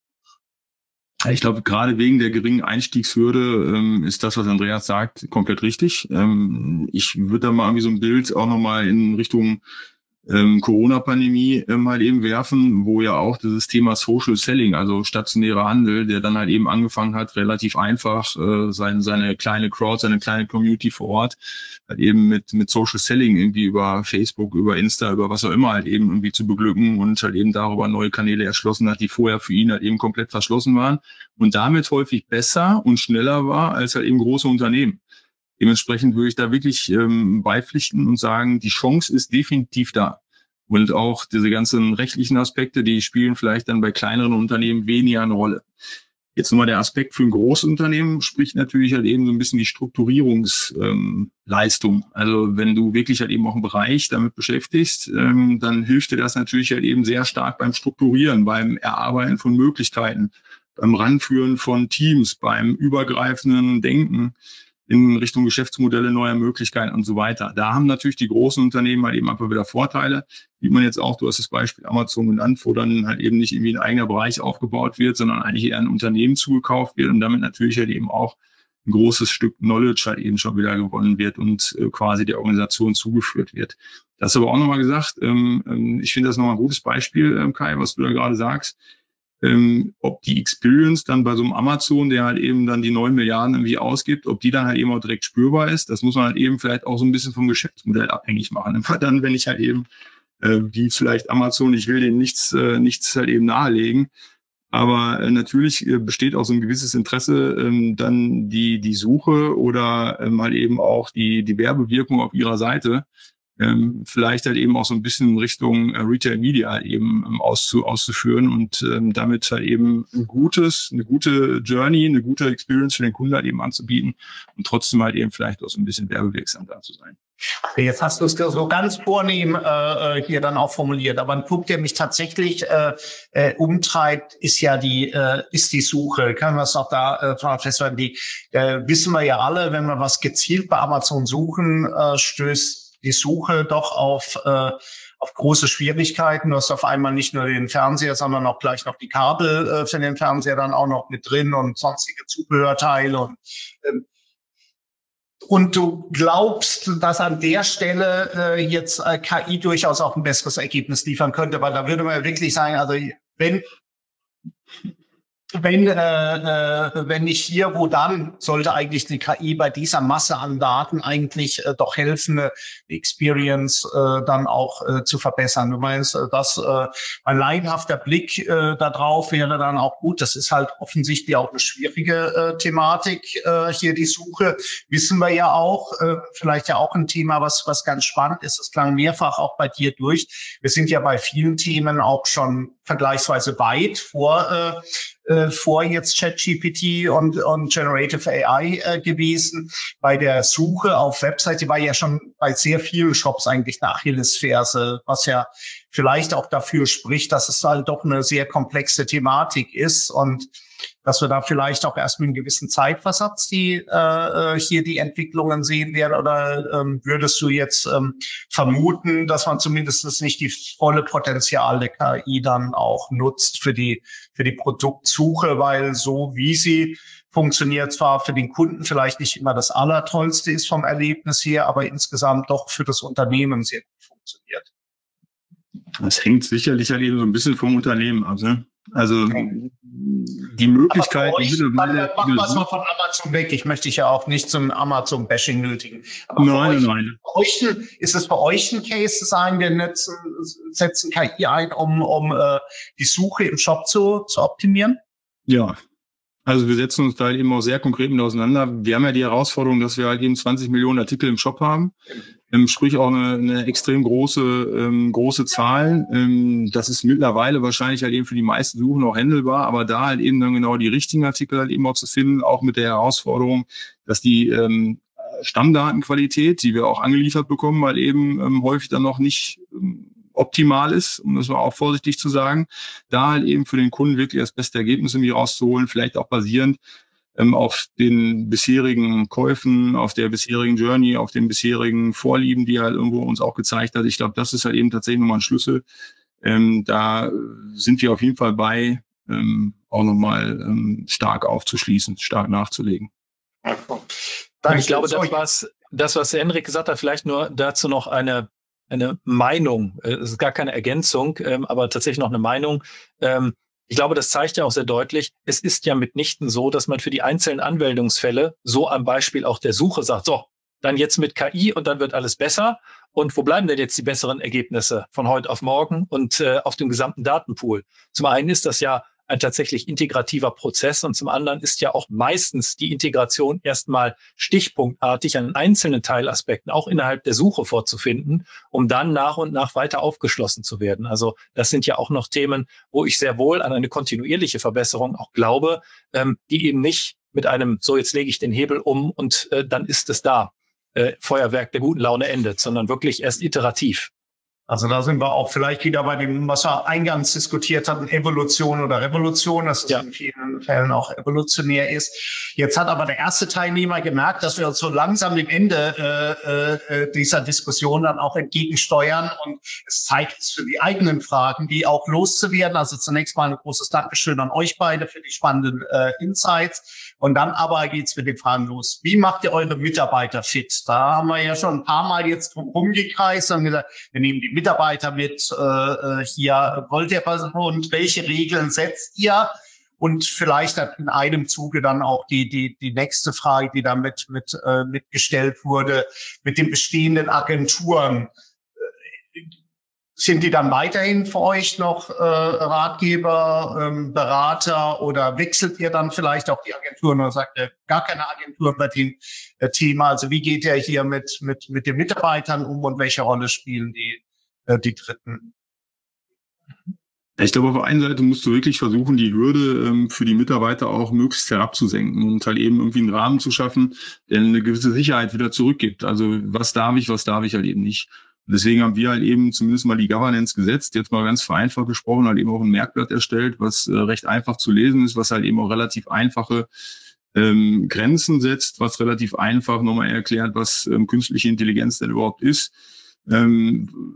Ich glaube, gerade wegen der geringen Einstiegshürde ähm, ist das, was Andreas sagt, komplett richtig. Ähm, ich würde da mal irgendwie so ein Bild auch nochmal in Richtung ähm, Corona-Pandemie ähm, halt eben werfen, wo ja auch dieses Thema Social Selling, also stationärer Handel, der dann halt eben angefangen hat, relativ einfach äh, seine, seine kleine Crowd, seine kleine Community vor Ort halt eben mit mit Social Selling irgendwie über Facebook, über Insta, über was auch immer halt eben irgendwie zu beglücken und halt eben darüber neue Kanäle erschlossen hat, die vorher für ihn halt eben komplett verschlossen waren und damit häufig besser und schneller war als halt eben große Unternehmen. Dementsprechend würde ich da wirklich ähm, beipflichten und sagen, die Chance ist definitiv da. Und auch diese ganzen rechtlichen Aspekte, die spielen vielleicht dann bei kleineren Unternehmen weniger eine Rolle. Jetzt nochmal der Aspekt für ein großes Unternehmen spricht natürlich halt eben so ein bisschen die Strukturierungsleistung. Ähm, also wenn du wirklich halt eben auch einen Bereich damit beschäftigst, ähm, dann hilft dir das natürlich halt eben sehr stark beim Strukturieren, beim Erarbeiten von Möglichkeiten, beim Ranführen von Teams, beim übergreifenden Denken in Richtung Geschäftsmodelle, neuer Möglichkeiten und so weiter. Da haben natürlich die großen Unternehmen halt eben einfach wieder Vorteile, wie man jetzt auch, du hast das Beispiel Amazon genannt, wo dann halt eben nicht irgendwie ein eigener Bereich aufgebaut wird, sondern eigentlich eher ein Unternehmen zugekauft wird und damit natürlich halt eben auch ein großes Stück Knowledge halt eben schon wieder gewonnen wird und äh, quasi der Organisation zugeführt wird. Das aber auch nochmal gesagt, ähm, ich finde das nochmal ein gutes Beispiel, ähm, Kai, was du da gerade sagst. Ähm, ob die Experience dann bei so einem Amazon, der halt eben dann die neun Milliarden irgendwie ausgibt, ob die dann halt eben auch direkt spürbar ist, das muss man halt eben vielleicht auch so ein bisschen vom Geschäftsmodell abhängig machen. Dann, wenn ich halt eben, äh, wie vielleicht Amazon, ich will denen nichts, äh, nichts halt eben nahelegen, aber äh, natürlich äh, besteht auch so ein gewisses Interesse, ähm, dann die, die Suche oder ähm, halt eben auch die, die Werbewirkung auf ihrer Seite Ähm, vielleicht halt eben auch so ein bisschen in Richtung äh, Retail Media halt eben ähm, auszu, auszuführen und ähm, damit halt eben ein gutes, eine gute Journey, eine gute Experience für den Kunden halt eben anzubieten und trotzdem halt eben vielleicht auch so ein bisschen werbewirksam da zu sein. Jetzt hast du es so ganz vornehm äh, hier dann auch formuliert, aber ein Punkt, der mich tatsächlich äh, äh, umtreibt, ist ja die äh, ist die Suche. Können wir es auch da äh, festhalten? Die äh, wissen wir ja alle, wenn wir was gezielt bei Amazon suchen, äh, stößt die Suche doch auf äh, auf große Schwierigkeiten. Du hast auf einmal nicht nur den Fernseher, sondern auch gleich noch die Kabel äh, für den Fernseher dann auch noch mit drin und sonstige Zubehörteile. Und, ähm, und du glaubst, dass an der Stelle äh, jetzt äh, K I durchaus auch ein besseres Ergebnis liefern könnte, weil da würde man ja wirklich sagen, also wenn Wenn, äh, äh, wenn nicht hier, wo dann, sollte eigentlich die K I bei dieser Masse an Daten eigentlich äh, doch helfen, die Experience äh, dann auch äh, zu verbessern. Du meinst, äh, dass äh, ein laienhafter Blick äh, da drauf wäre dann auch gut. Das ist halt offensichtlich auch eine schwierige äh, Thematik, äh, hier die Suche. Wissen wir ja auch, äh, vielleicht ja auch ein Thema, was was ganz spannend ist. Das klang mehrfach auch bei dir durch. Wir sind ja bei vielen Themen auch schon vergleichsweise weit vor äh, äh, vor jetzt ChatGPT und, und Generative A I äh, gewesen. Bei der Suche auf Webseite war ja schon bei sehr vielen Shops eigentlich eine Achillesferse, was ja vielleicht auch dafür spricht, dass es halt doch eine sehr komplexe Thematik ist und dass wir da vielleicht auch erst mit einem gewissen Zeitversatz die äh, hier die Entwicklungen sehen werden, oder ähm, würdest du jetzt ähm, vermuten, dass man zumindest nicht die volle Potenzial der K I dann auch nutzt für die für die Produktsuche, weil so wie sie funktioniert, zwar für den Kunden vielleicht nicht immer das Allertollste ist vom Erlebnis her, aber insgesamt doch für das Unternehmen sehr gut funktioniert. Das hängt sicherlich halt eben so ein bisschen vom Unternehmen ab, ne? Also die Möglichkeit, euch, die mittlerweile. Machen wir es mal von Amazon weg. Ich möchte dich ja auch nicht zum Amazon-Bashing nötigen. Aber nein, euch, nein. Euch, ist es bei euch ein Case zu sagen, wir nutzen, setzen K I ein, um, um äh, die Suche im Shop zu, zu optimieren? Ja. Also wir setzen uns da halt eben auch sehr konkret mit auseinander. Wir haben ja die Herausforderung, dass wir halt eben zwanzig Millionen Artikel im Shop haben. Ähm, sprich auch eine, eine extrem große ähm, große Zahl. Ähm, das ist mittlerweile wahrscheinlich halt eben für die meisten Suchen auch handelbar, aber da halt eben dann genau die richtigen Artikel halt eben auch zu finden, auch mit der Herausforderung, dass die ähm, Stammdatenqualität, die wir auch angeliefert bekommen, halt eben ähm, häufig dann noch nicht ähm, optimal ist, um das mal auch vorsichtig zu sagen, da halt eben für den Kunden wirklich das beste Ergebnis irgendwie rauszuholen, vielleicht auch basierend ähm, auf den bisherigen Käufen, auf der bisherigen Journey, auf den bisherigen Vorlieben, die halt irgendwo uns auch gezeigt hat. Ich glaube, das ist halt eben tatsächlich nochmal ein Schlüssel. Ähm, da sind wir auf jeden Fall bei, ähm, auch nochmal ähm, stark aufzuschließen, stark nachzulegen. Dann ich glaube, das, was, das, was Henrik gesagt hat, vielleicht nur dazu noch eine eine Meinung, es ist gar keine Ergänzung, ähm, aber tatsächlich noch eine Meinung. Ähm, ich glaube, das zeigt ja auch sehr deutlich, es ist ja mitnichten so, dass man für die einzelnen Anwendungsfälle so am Beispiel auch der Suche sagt, so, dann jetzt mit K I und dann wird alles besser. Und wo bleiben denn jetzt die besseren Ergebnisse von heute auf morgen und äh, auf dem gesamten Datenpool? Zum einen ist das ja ein tatsächlich integrativer Prozess und zum anderen ist ja auch meistens die Integration erstmal stichpunktartig an einzelnen Teilaspekten auch innerhalb der Suche vorzufinden, um dann nach und nach weiter aufgeschlossen zu werden. Also das sind ja auch noch Themen, wo ich sehr wohl an eine kontinuierliche Verbesserung auch glaube, ähm, die eben nicht mit einem, so jetzt lege ich den Hebel um und äh, dann ist es da, äh, Feuerwerk der guten Laune endet, sondern wirklich erst iterativ. Also da sind wir auch vielleicht wieder bei dem, was wir eingangs diskutiert hatten, Evolution oder Revolution, dass es ja in vielen Fällen auch evolutionär ist. Jetzt hat aber der erste Teilnehmer gemerkt, dass wir uns so langsam dem Ende äh, äh, dieser Diskussion dann auch entgegensteuern und es zeigt es für die eigenen Fragen, die auch loszuwerden. Also zunächst mal ein großes Dankeschön an euch beide für die spannenden äh, Insights. Und dann aber geht's mit den Fragen los. Wie macht ihr eure Mitarbeiter fit? Da haben wir ja schon ein paar Mal jetzt drum rumgekreist und gesagt, wir nehmen die Mitarbeiter mit, äh, hier wollt ihr was und welche Regeln setzt ihr? Und vielleicht in einem Zuge dann auch die die die nächste Frage, die damit mit äh, mitgestellt wurde, mit den bestehenden Agenturen. Sind die dann weiterhin für euch noch äh, Ratgeber, ähm, Berater oder wechselt ihr dann vielleicht auch die Agenturen oder sagt ihr gar keine Agentur bei dem äh, Thema? Also wie geht ihr hier mit mit mit den Mitarbeitern um und welche Rolle spielen die äh, die Dritten? Ich glaube, auf der einen Seite musst du wirklich versuchen, die Hürde ähm, für die Mitarbeiter auch möglichst herabzusenken und halt eben irgendwie einen Rahmen zu schaffen, der eine gewisse Sicherheit wieder zurückgibt. Also was darf ich, was darf ich halt eben nicht. Und deswegen haben wir halt eben zumindest mal die Governance gesetzt, jetzt mal ganz vereinfacht gesprochen, halt eben auch ein Merkblatt erstellt, was äh, recht einfach zu lesen ist, was halt eben auch relativ einfache ähm, Grenzen setzt, was relativ einfach nochmal erklärt, was ähm, künstliche Intelligenz denn überhaupt ist. Ähm,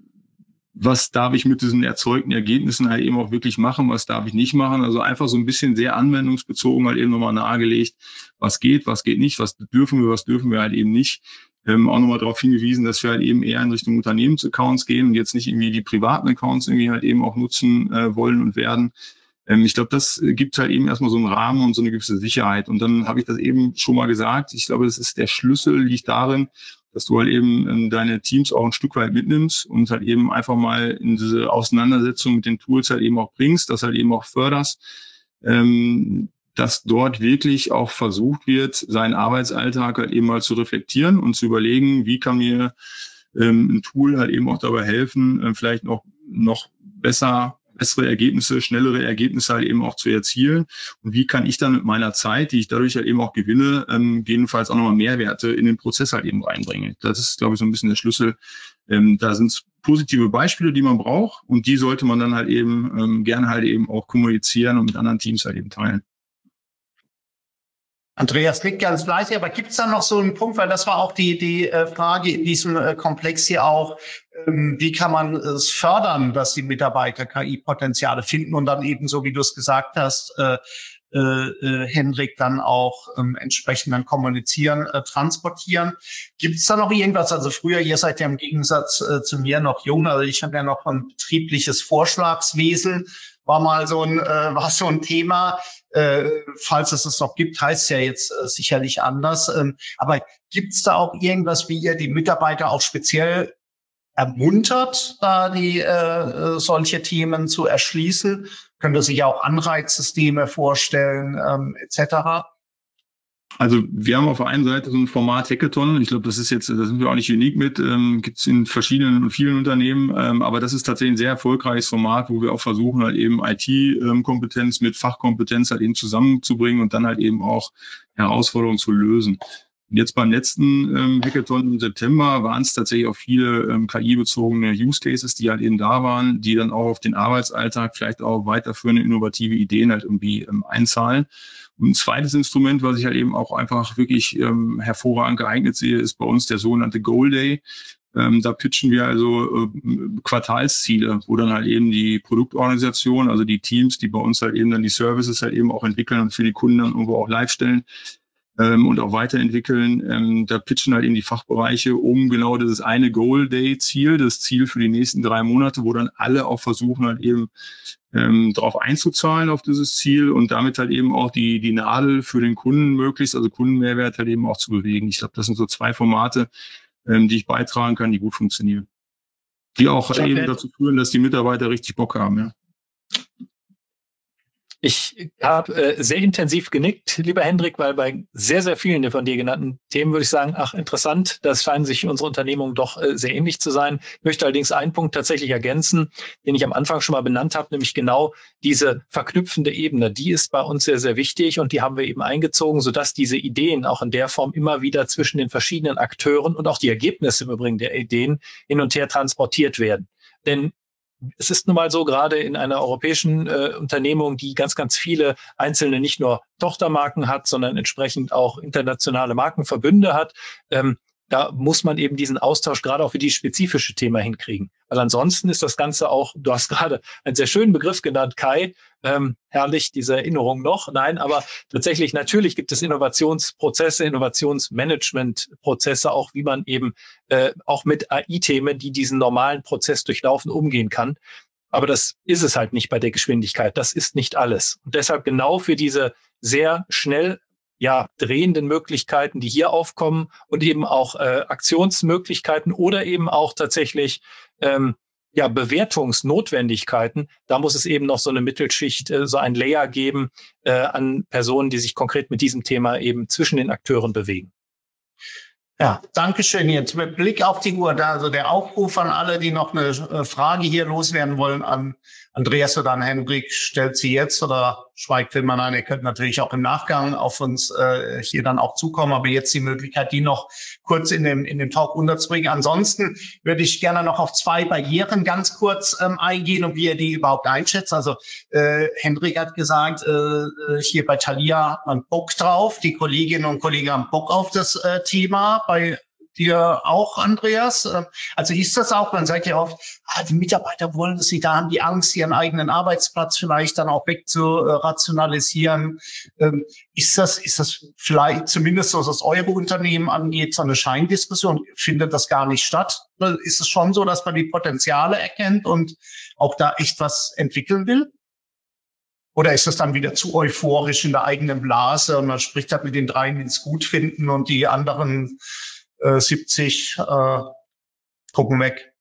was darf ich mit diesen erzeugten Ergebnissen halt eben auch wirklich machen, was darf ich nicht machen. Also einfach so ein bisschen sehr anwendungsbezogen halt eben nochmal nahegelegt, was geht, was geht nicht, was dürfen wir, was dürfen wir halt eben nicht. Ähm, auch nochmal darauf hingewiesen, dass wir halt eben eher in Richtung Unternehmensaccounts gehen und jetzt nicht irgendwie die privaten Accounts irgendwie halt eben auch nutzen äh, wollen und werden. Ähm, ich glaube, das gibt halt eben erstmal so einen Rahmen und so eine gewisse Sicherheit. Und dann habe ich das eben schon mal gesagt. Ich glaube, das ist der Schlüssel liegt darin, dass du halt eben ähm, deine Teams auch ein Stück weit mitnimmst und halt eben einfach mal in diese Auseinandersetzung mit den Tools halt eben auch bringst, das halt eben auch förderst, ähm, dass dort wirklich auch versucht wird, seinen Arbeitsalltag halt eben mal zu reflektieren und zu überlegen, wie kann mir ähm, ein Tool halt eben auch dabei helfen, äh, vielleicht noch, noch besser bessere Ergebnisse, schnellere Ergebnisse halt eben auch zu erzielen. Und wie kann ich dann mit meiner Zeit, die ich dadurch halt eben auch gewinne, ähm, jedenfalls auch nochmal Mehrwerte in den Prozess halt eben reinbringen. Das ist, glaube ich, so ein bisschen der Schlüssel. Ähm, da sind es positive Beispiele, die man braucht und die sollte man dann halt eben ähm, gerne halt eben auch kommunizieren und mit anderen Teams halt eben teilen. Andreas klingt ganz fleißig, aber gibt es da noch so einen Punkt, weil das war auch die die äh, Frage in diesem äh, Komplex hier auch, ähm, wie kann man es fördern, dass die Mitarbeiter K I-Potenziale finden und dann eben, so wie du es gesagt hast, äh, äh, äh, Hendrik, dann auch ähm, entsprechend dann kommunizieren, äh, transportieren. Gibt es da noch irgendwas? Also früher, ihr seid ja im Gegensatz äh, zu mir noch jung, also ich habe ja noch ein betriebliches Vorschlagswesen, war mal so ein, äh, war so ein Thema. Äh, falls es es noch gibt, heißt es ja jetzt äh, sicherlich anders. Ähm, aber gibt es da auch irgendwas, wie ihr die Mitarbeiter auch speziell ermuntert, da die äh, solche Themen zu erschließen? Könnt ihr sich auch Anreizsysteme vorstellen, ähm, et cetera? Also wir haben auf der einen Seite so ein Format Hackathon. Ich glaube, das ist jetzt, da sind wir auch nicht unique mit, ähm, gibt es in verschiedenen und vielen Unternehmen. Ähm, aber das ist tatsächlich ein sehr erfolgreiches Format, wo wir auch versuchen, halt eben I T-Kompetenz mit Fachkompetenz halt eben zusammenzubringen und dann halt eben auch Herausforderungen zu lösen. Und jetzt beim letzten ähm, Hackathon im September waren es tatsächlich auch viele ähm, K I-bezogene Use Cases, die halt eben da waren, die dann auch auf den Arbeitsalltag vielleicht auch weiterführende innovative Ideen halt irgendwie ähm, einzahlen. Und ein zweites Instrument, was ich halt eben auch einfach wirklich ähm, hervorragend geeignet sehe, ist bei uns der sogenannte Goal Day. Ähm, da pitchen wir also äh, Quartalsziele, wo dann halt eben die Produktorganisation, also die Teams, die bei uns halt eben dann die Services halt eben auch entwickeln und für die Kunden dann irgendwo auch live stellen, ähm, und auch weiterentwickeln. Ähm, da pitchen halt eben die Fachbereiche um genau dieses eine Goal-Day-Ziel, das Ziel für die nächsten drei Monate, wo dann alle auch versuchen halt eben ähm, darauf einzuzahlen auf dieses Ziel und damit halt eben auch die die Nadel für den Kunden möglichst, also Kundenmehrwert halt eben auch zu bewegen. Ich glaube, das sind so zwei Formate, ähm, die ich beitragen kann, die gut funktionieren. Die auch Ich eben dazu führen, dass die Mitarbeiter richtig Bock haben, ja. Ich habe äh, sehr intensiv genickt, lieber Hendrik, weil bei sehr, sehr vielen der von dir genannten Themen würde ich sagen, ach, interessant, das scheinen sich unsere Unternehmungen doch äh, sehr ähnlich zu sein. Ich möchte allerdings einen Punkt tatsächlich ergänzen, den ich am Anfang schon mal benannt habe, nämlich genau diese verknüpfende Ebene. Die ist bei uns sehr, sehr wichtig und die haben wir eben eingezogen, sodass diese Ideen auch in der Form immer wieder zwischen den verschiedenen Akteuren und auch die Ergebnisse im Übrigen der Ideen hin und her transportiert werden. Denn es ist nun mal so, gerade in einer europäischen äh, Unternehmung, die ganz, ganz viele einzelne nicht nur Tochtermarken hat, sondern entsprechend auch internationale Markenverbünde hat, ähm, da muss man eben diesen Austausch gerade auch für die spezifische Thema hinkriegen. Weil ansonsten ist das Ganze auch, du hast gerade einen sehr schönen Begriff genannt, Kai, ähm, herrlich, diese Erinnerung noch. Nein, aber tatsächlich, natürlich gibt es Innovationsprozesse, Innovationsmanagementprozesse, auch wie man eben äh, auch mit A I-Themen, die diesen normalen Prozess durchlaufen, umgehen kann. Aber das ist es halt nicht bei der Geschwindigkeit. Das ist nicht alles. Und deshalb genau für diese sehr schnell ja, drehenden Möglichkeiten, die hier aufkommen und eben auch äh, Aktionsmöglichkeiten oder eben auch tatsächlich ähm, ja, Bewertungsnotwendigkeiten. Da muss es eben noch so eine Mittelschicht, äh, so ein Layer geben äh, an Personen, die sich konkret mit diesem Thema eben zwischen den Akteuren bewegen. Ja, danke schön. Jetzt mit Blick auf die Uhr, da also der Aufruf an alle, die noch eine Frage hier loswerden wollen an Andreas oder an Hendrik, stellt sie jetzt oder schweigt wenn man ein. Ihr könnt natürlich auch im Nachgang auf uns äh, hier dann auch zukommen, aber jetzt die Möglichkeit, die noch kurz in dem in dem Talk unterzubringen. Ansonsten würde ich gerne noch auf zwei Barrieren ganz kurz ähm, eingehen und wie ihr die überhaupt einschätzt. Also äh, Hendrik hat gesagt, äh, hier bei Thalia hat man Bock drauf. Die Kolleginnen und Kollegen haben Bock auf das äh, Thema. Bei dir auch, Andreas? Also ist das auch, man sagt ja oft, ah, die Mitarbeiter wollen es nicht, da haben die Angst, ihren eigenen Arbeitsplatz vielleicht dann auch wegzurationalisieren. Ähm, ist das, ist das vielleicht zumindest, was das eure Unternehmen angeht, so eine Scheindiskussion? Findet das gar nicht statt? Ist es schon so, dass man die Potenziale erkennt und auch da echt was entwickeln will? Oder ist das dann wieder zu euphorisch in der eigenen Blase und man spricht halt mit den dreien, die es gut finden und die anderen äh, siebzig äh, gucken weg?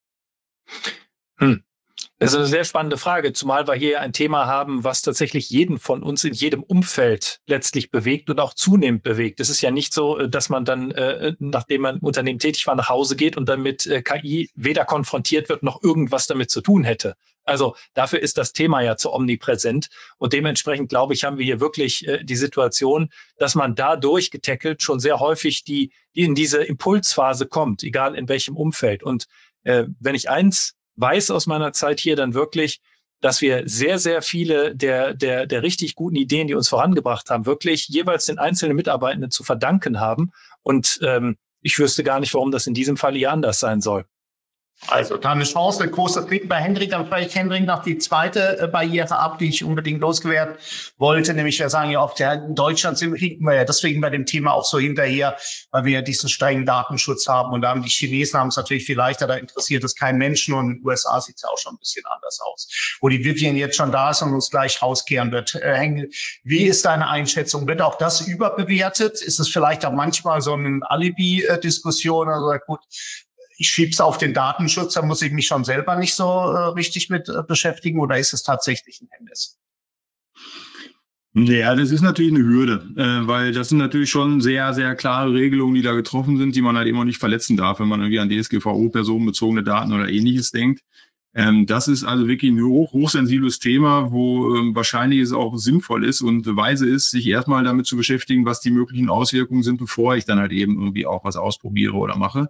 Hm. Das ist eine sehr spannende Frage, zumal wir hier ein Thema haben, was tatsächlich jeden von uns in jedem Umfeld letztlich bewegt und auch zunehmend bewegt. Es ist ja nicht so, dass man dann, äh, nachdem man im Unternehmen tätig war, nach Hause geht und dann mit äh, K I weder konfrontiert wird, noch irgendwas damit zu tun hätte. Also dafür ist das Thema ja zu omnipräsent. Und dementsprechend, glaube ich, haben wir hier wirklich äh, die Situation, dass man dadurch getackelt schon sehr häufig die, die in diese Impulsphase kommt, egal in welchem Umfeld. Und äh, wenn ich eins weiß aus meiner Zeit hier, dann wirklich, dass wir sehr, sehr viele der, der, der richtig guten Ideen, die uns vorangebracht haben, wirklich jeweils den einzelnen Mitarbeitenden zu verdanken haben. Und ähm, ich wüsste gar nicht, warum das in diesem Fall hier anders sein soll. Also da eine Chance, eine große Treten bei Hendrik. Dann vielleicht Hendrik noch die zweite äh, Barriere ab, die ich unbedingt losgewährt wollte. Nämlich wir sagen ja oft, ja, in Deutschland sind, hinken wir ja deswegen bei dem Thema auch so hinterher, weil wir ja diesen strengen Datenschutz haben. Und da haben die Chinesen haben es natürlich viel leichter, da interessiert es keinen Menschen. Und in den U S A sieht es ja auch schon ein bisschen anders aus. Wo die Vivian jetzt schon da ist und uns gleich rauskehren wird. Äh, Henrik, wie ist deine Einschätzung? Wird auch das überbewertet? Ist es vielleicht auch manchmal so eine Alibi-Diskussion? Also gut, ich schieb's auf den Datenschutz, da muss ich mich schon selber nicht so äh, richtig mit äh, beschäftigen, oder ist es tatsächlich ein Hemmnis? Ja, das ist natürlich eine Hürde, äh, weil das sind natürlich schon sehr, sehr klare Regelungen, die da getroffen sind, die man halt eben auch nicht verletzen darf, wenn man irgendwie an D S G V O, personenbezogene Daten oder Ähnliches denkt. Ähm, das ist also wirklich ein hoch, hochsensibles Thema, wo ähm, wahrscheinlich es auch sinnvoll ist und weise ist, sich erstmal damit zu beschäftigen, was die möglichen Auswirkungen sind, bevor ich dann halt eben irgendwie auch was ausprobiere oder mache.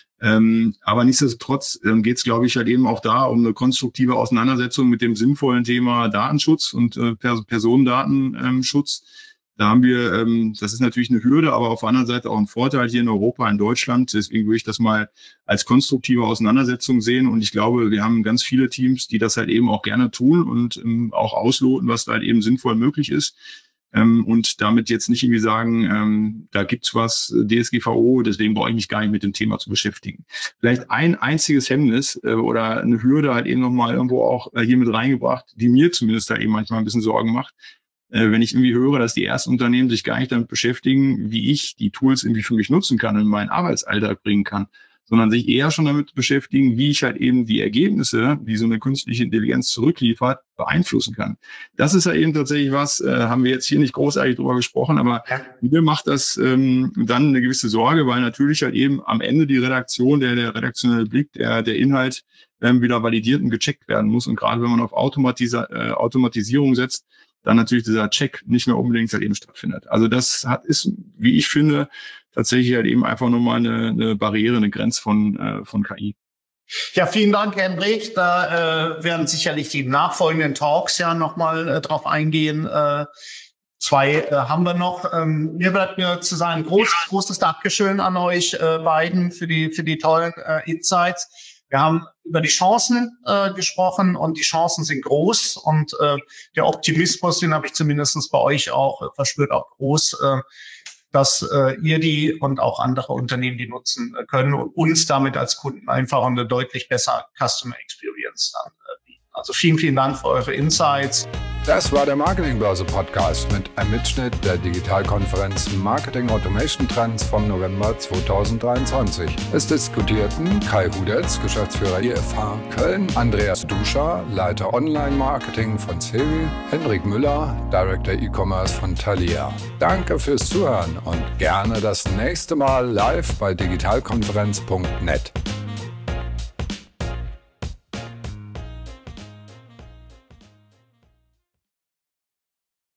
Ähm, aber nichtsdestotrotz ähm, geht es, glaube ich, halt eben auch da um eine konstruktive Auseinandersetzung mit dem sinnvollen Thema Datenschutz und äh, Pers- Personendatenschutz. Da haben wir, ähm, das ist natürlich eine Hürde, aber auf der anderen Seite auch ein Vorteil hier in Europa, in Deutschland. Deswegen würde ich das mal als konstruktive Auseinandersetzung sehen. Und ich glaube, wir haben ganz viele Teams, die das halt eben auch gerne tun und ähm, auch ausloten, was da halt eben sinnvoll möglich ist. Ähm, und damit jetzt nicht irgendwie sagen, ähm, da gibt's was, D S G V O, deswegen brauche ich mich gar nicht mit dem Thema zu beschäftigen. Vielleicht ein einziges Hemmnis äh, oder eine Hürde halt eben nochmal irgendwo auch äh, hier mit reingebracht, die mir zumindest da eben manchmal ein bisschen Sorgen macht. Äh, wenn ich irgendwie höre, dass die ersten Unternehmen sich gar nicht damit beschäftigen, wie ich die Tools irgendwie für mich nutzen kann und in meinen Arbeitsalltag bringen kann, sondern sich eher schon damit beschäftigen, wie ich halt eben die Ergebnisse, die so eine künstliche Intelligenz zurückliefert, beeinflussen kann. Das ist ja eben tatsächlich was, äh, haben wir jetzt hier nicht großartig drüber gesprochen, aber ja. Mir macht das ähm, dann eine gewisse Sorge, weil natürlich halt eben am Ende die Redaktion, der, der redaktionelle Blick, der, der Inhalt ähm, wieder validiert und gecheckt werden muss. Und gerade wenn man auf Automatisa- äh, Automatisierung setzt, dann natürlich dieser Check nicht mehr unbedingt halt eben stattfindet. Also das hat ist, wie ich finde, tatsächlich halt eben einfach nur mal eine, eine Barriere, eine Grenze von, äh, von K I. Ja, vielen Dank, Hendrik. Da äh, werden sicherlich die nachfolgenden Talks ja nochmal äh, drauf eingehen. Äh, zwei äh, haben wir noch. Ähm, mir bleibt mir zu sagen, groß, großes Dankeschön an euch äh, beiden für die, für die tollen äh, Insights. Wir haben über die Chancen äh, gesprochen und die Chancen sind groß und äh, der Optimismus, den habe ich zumindest bei euch auch äh, verspürt, auch groß, äh, dass äh, ihr die und auch andere Unternehmen die nutzen äh, können und uns damit als Kunden einfach eine deutlich bessere Customer Experience dann äh, bieten. Also vielen, vielen Dank für eure Insights. Das war der Marketingbörse Podcast mit einem Mitschnitt der Digitalkonferenz Marketing Automation Trends vom November zweitausenddreiundzwanzig. Es diskutierten Kai Hudetz, Geschäftsführer I F H Köln, Andreas Duscher, Leiter Online-Marketing von Cevi, Hendrik Müller, Director E-Commerce von Thalia. Danke fürs Zuhören und gerne das nächste Mal live bei digitalkonferenz punkt net.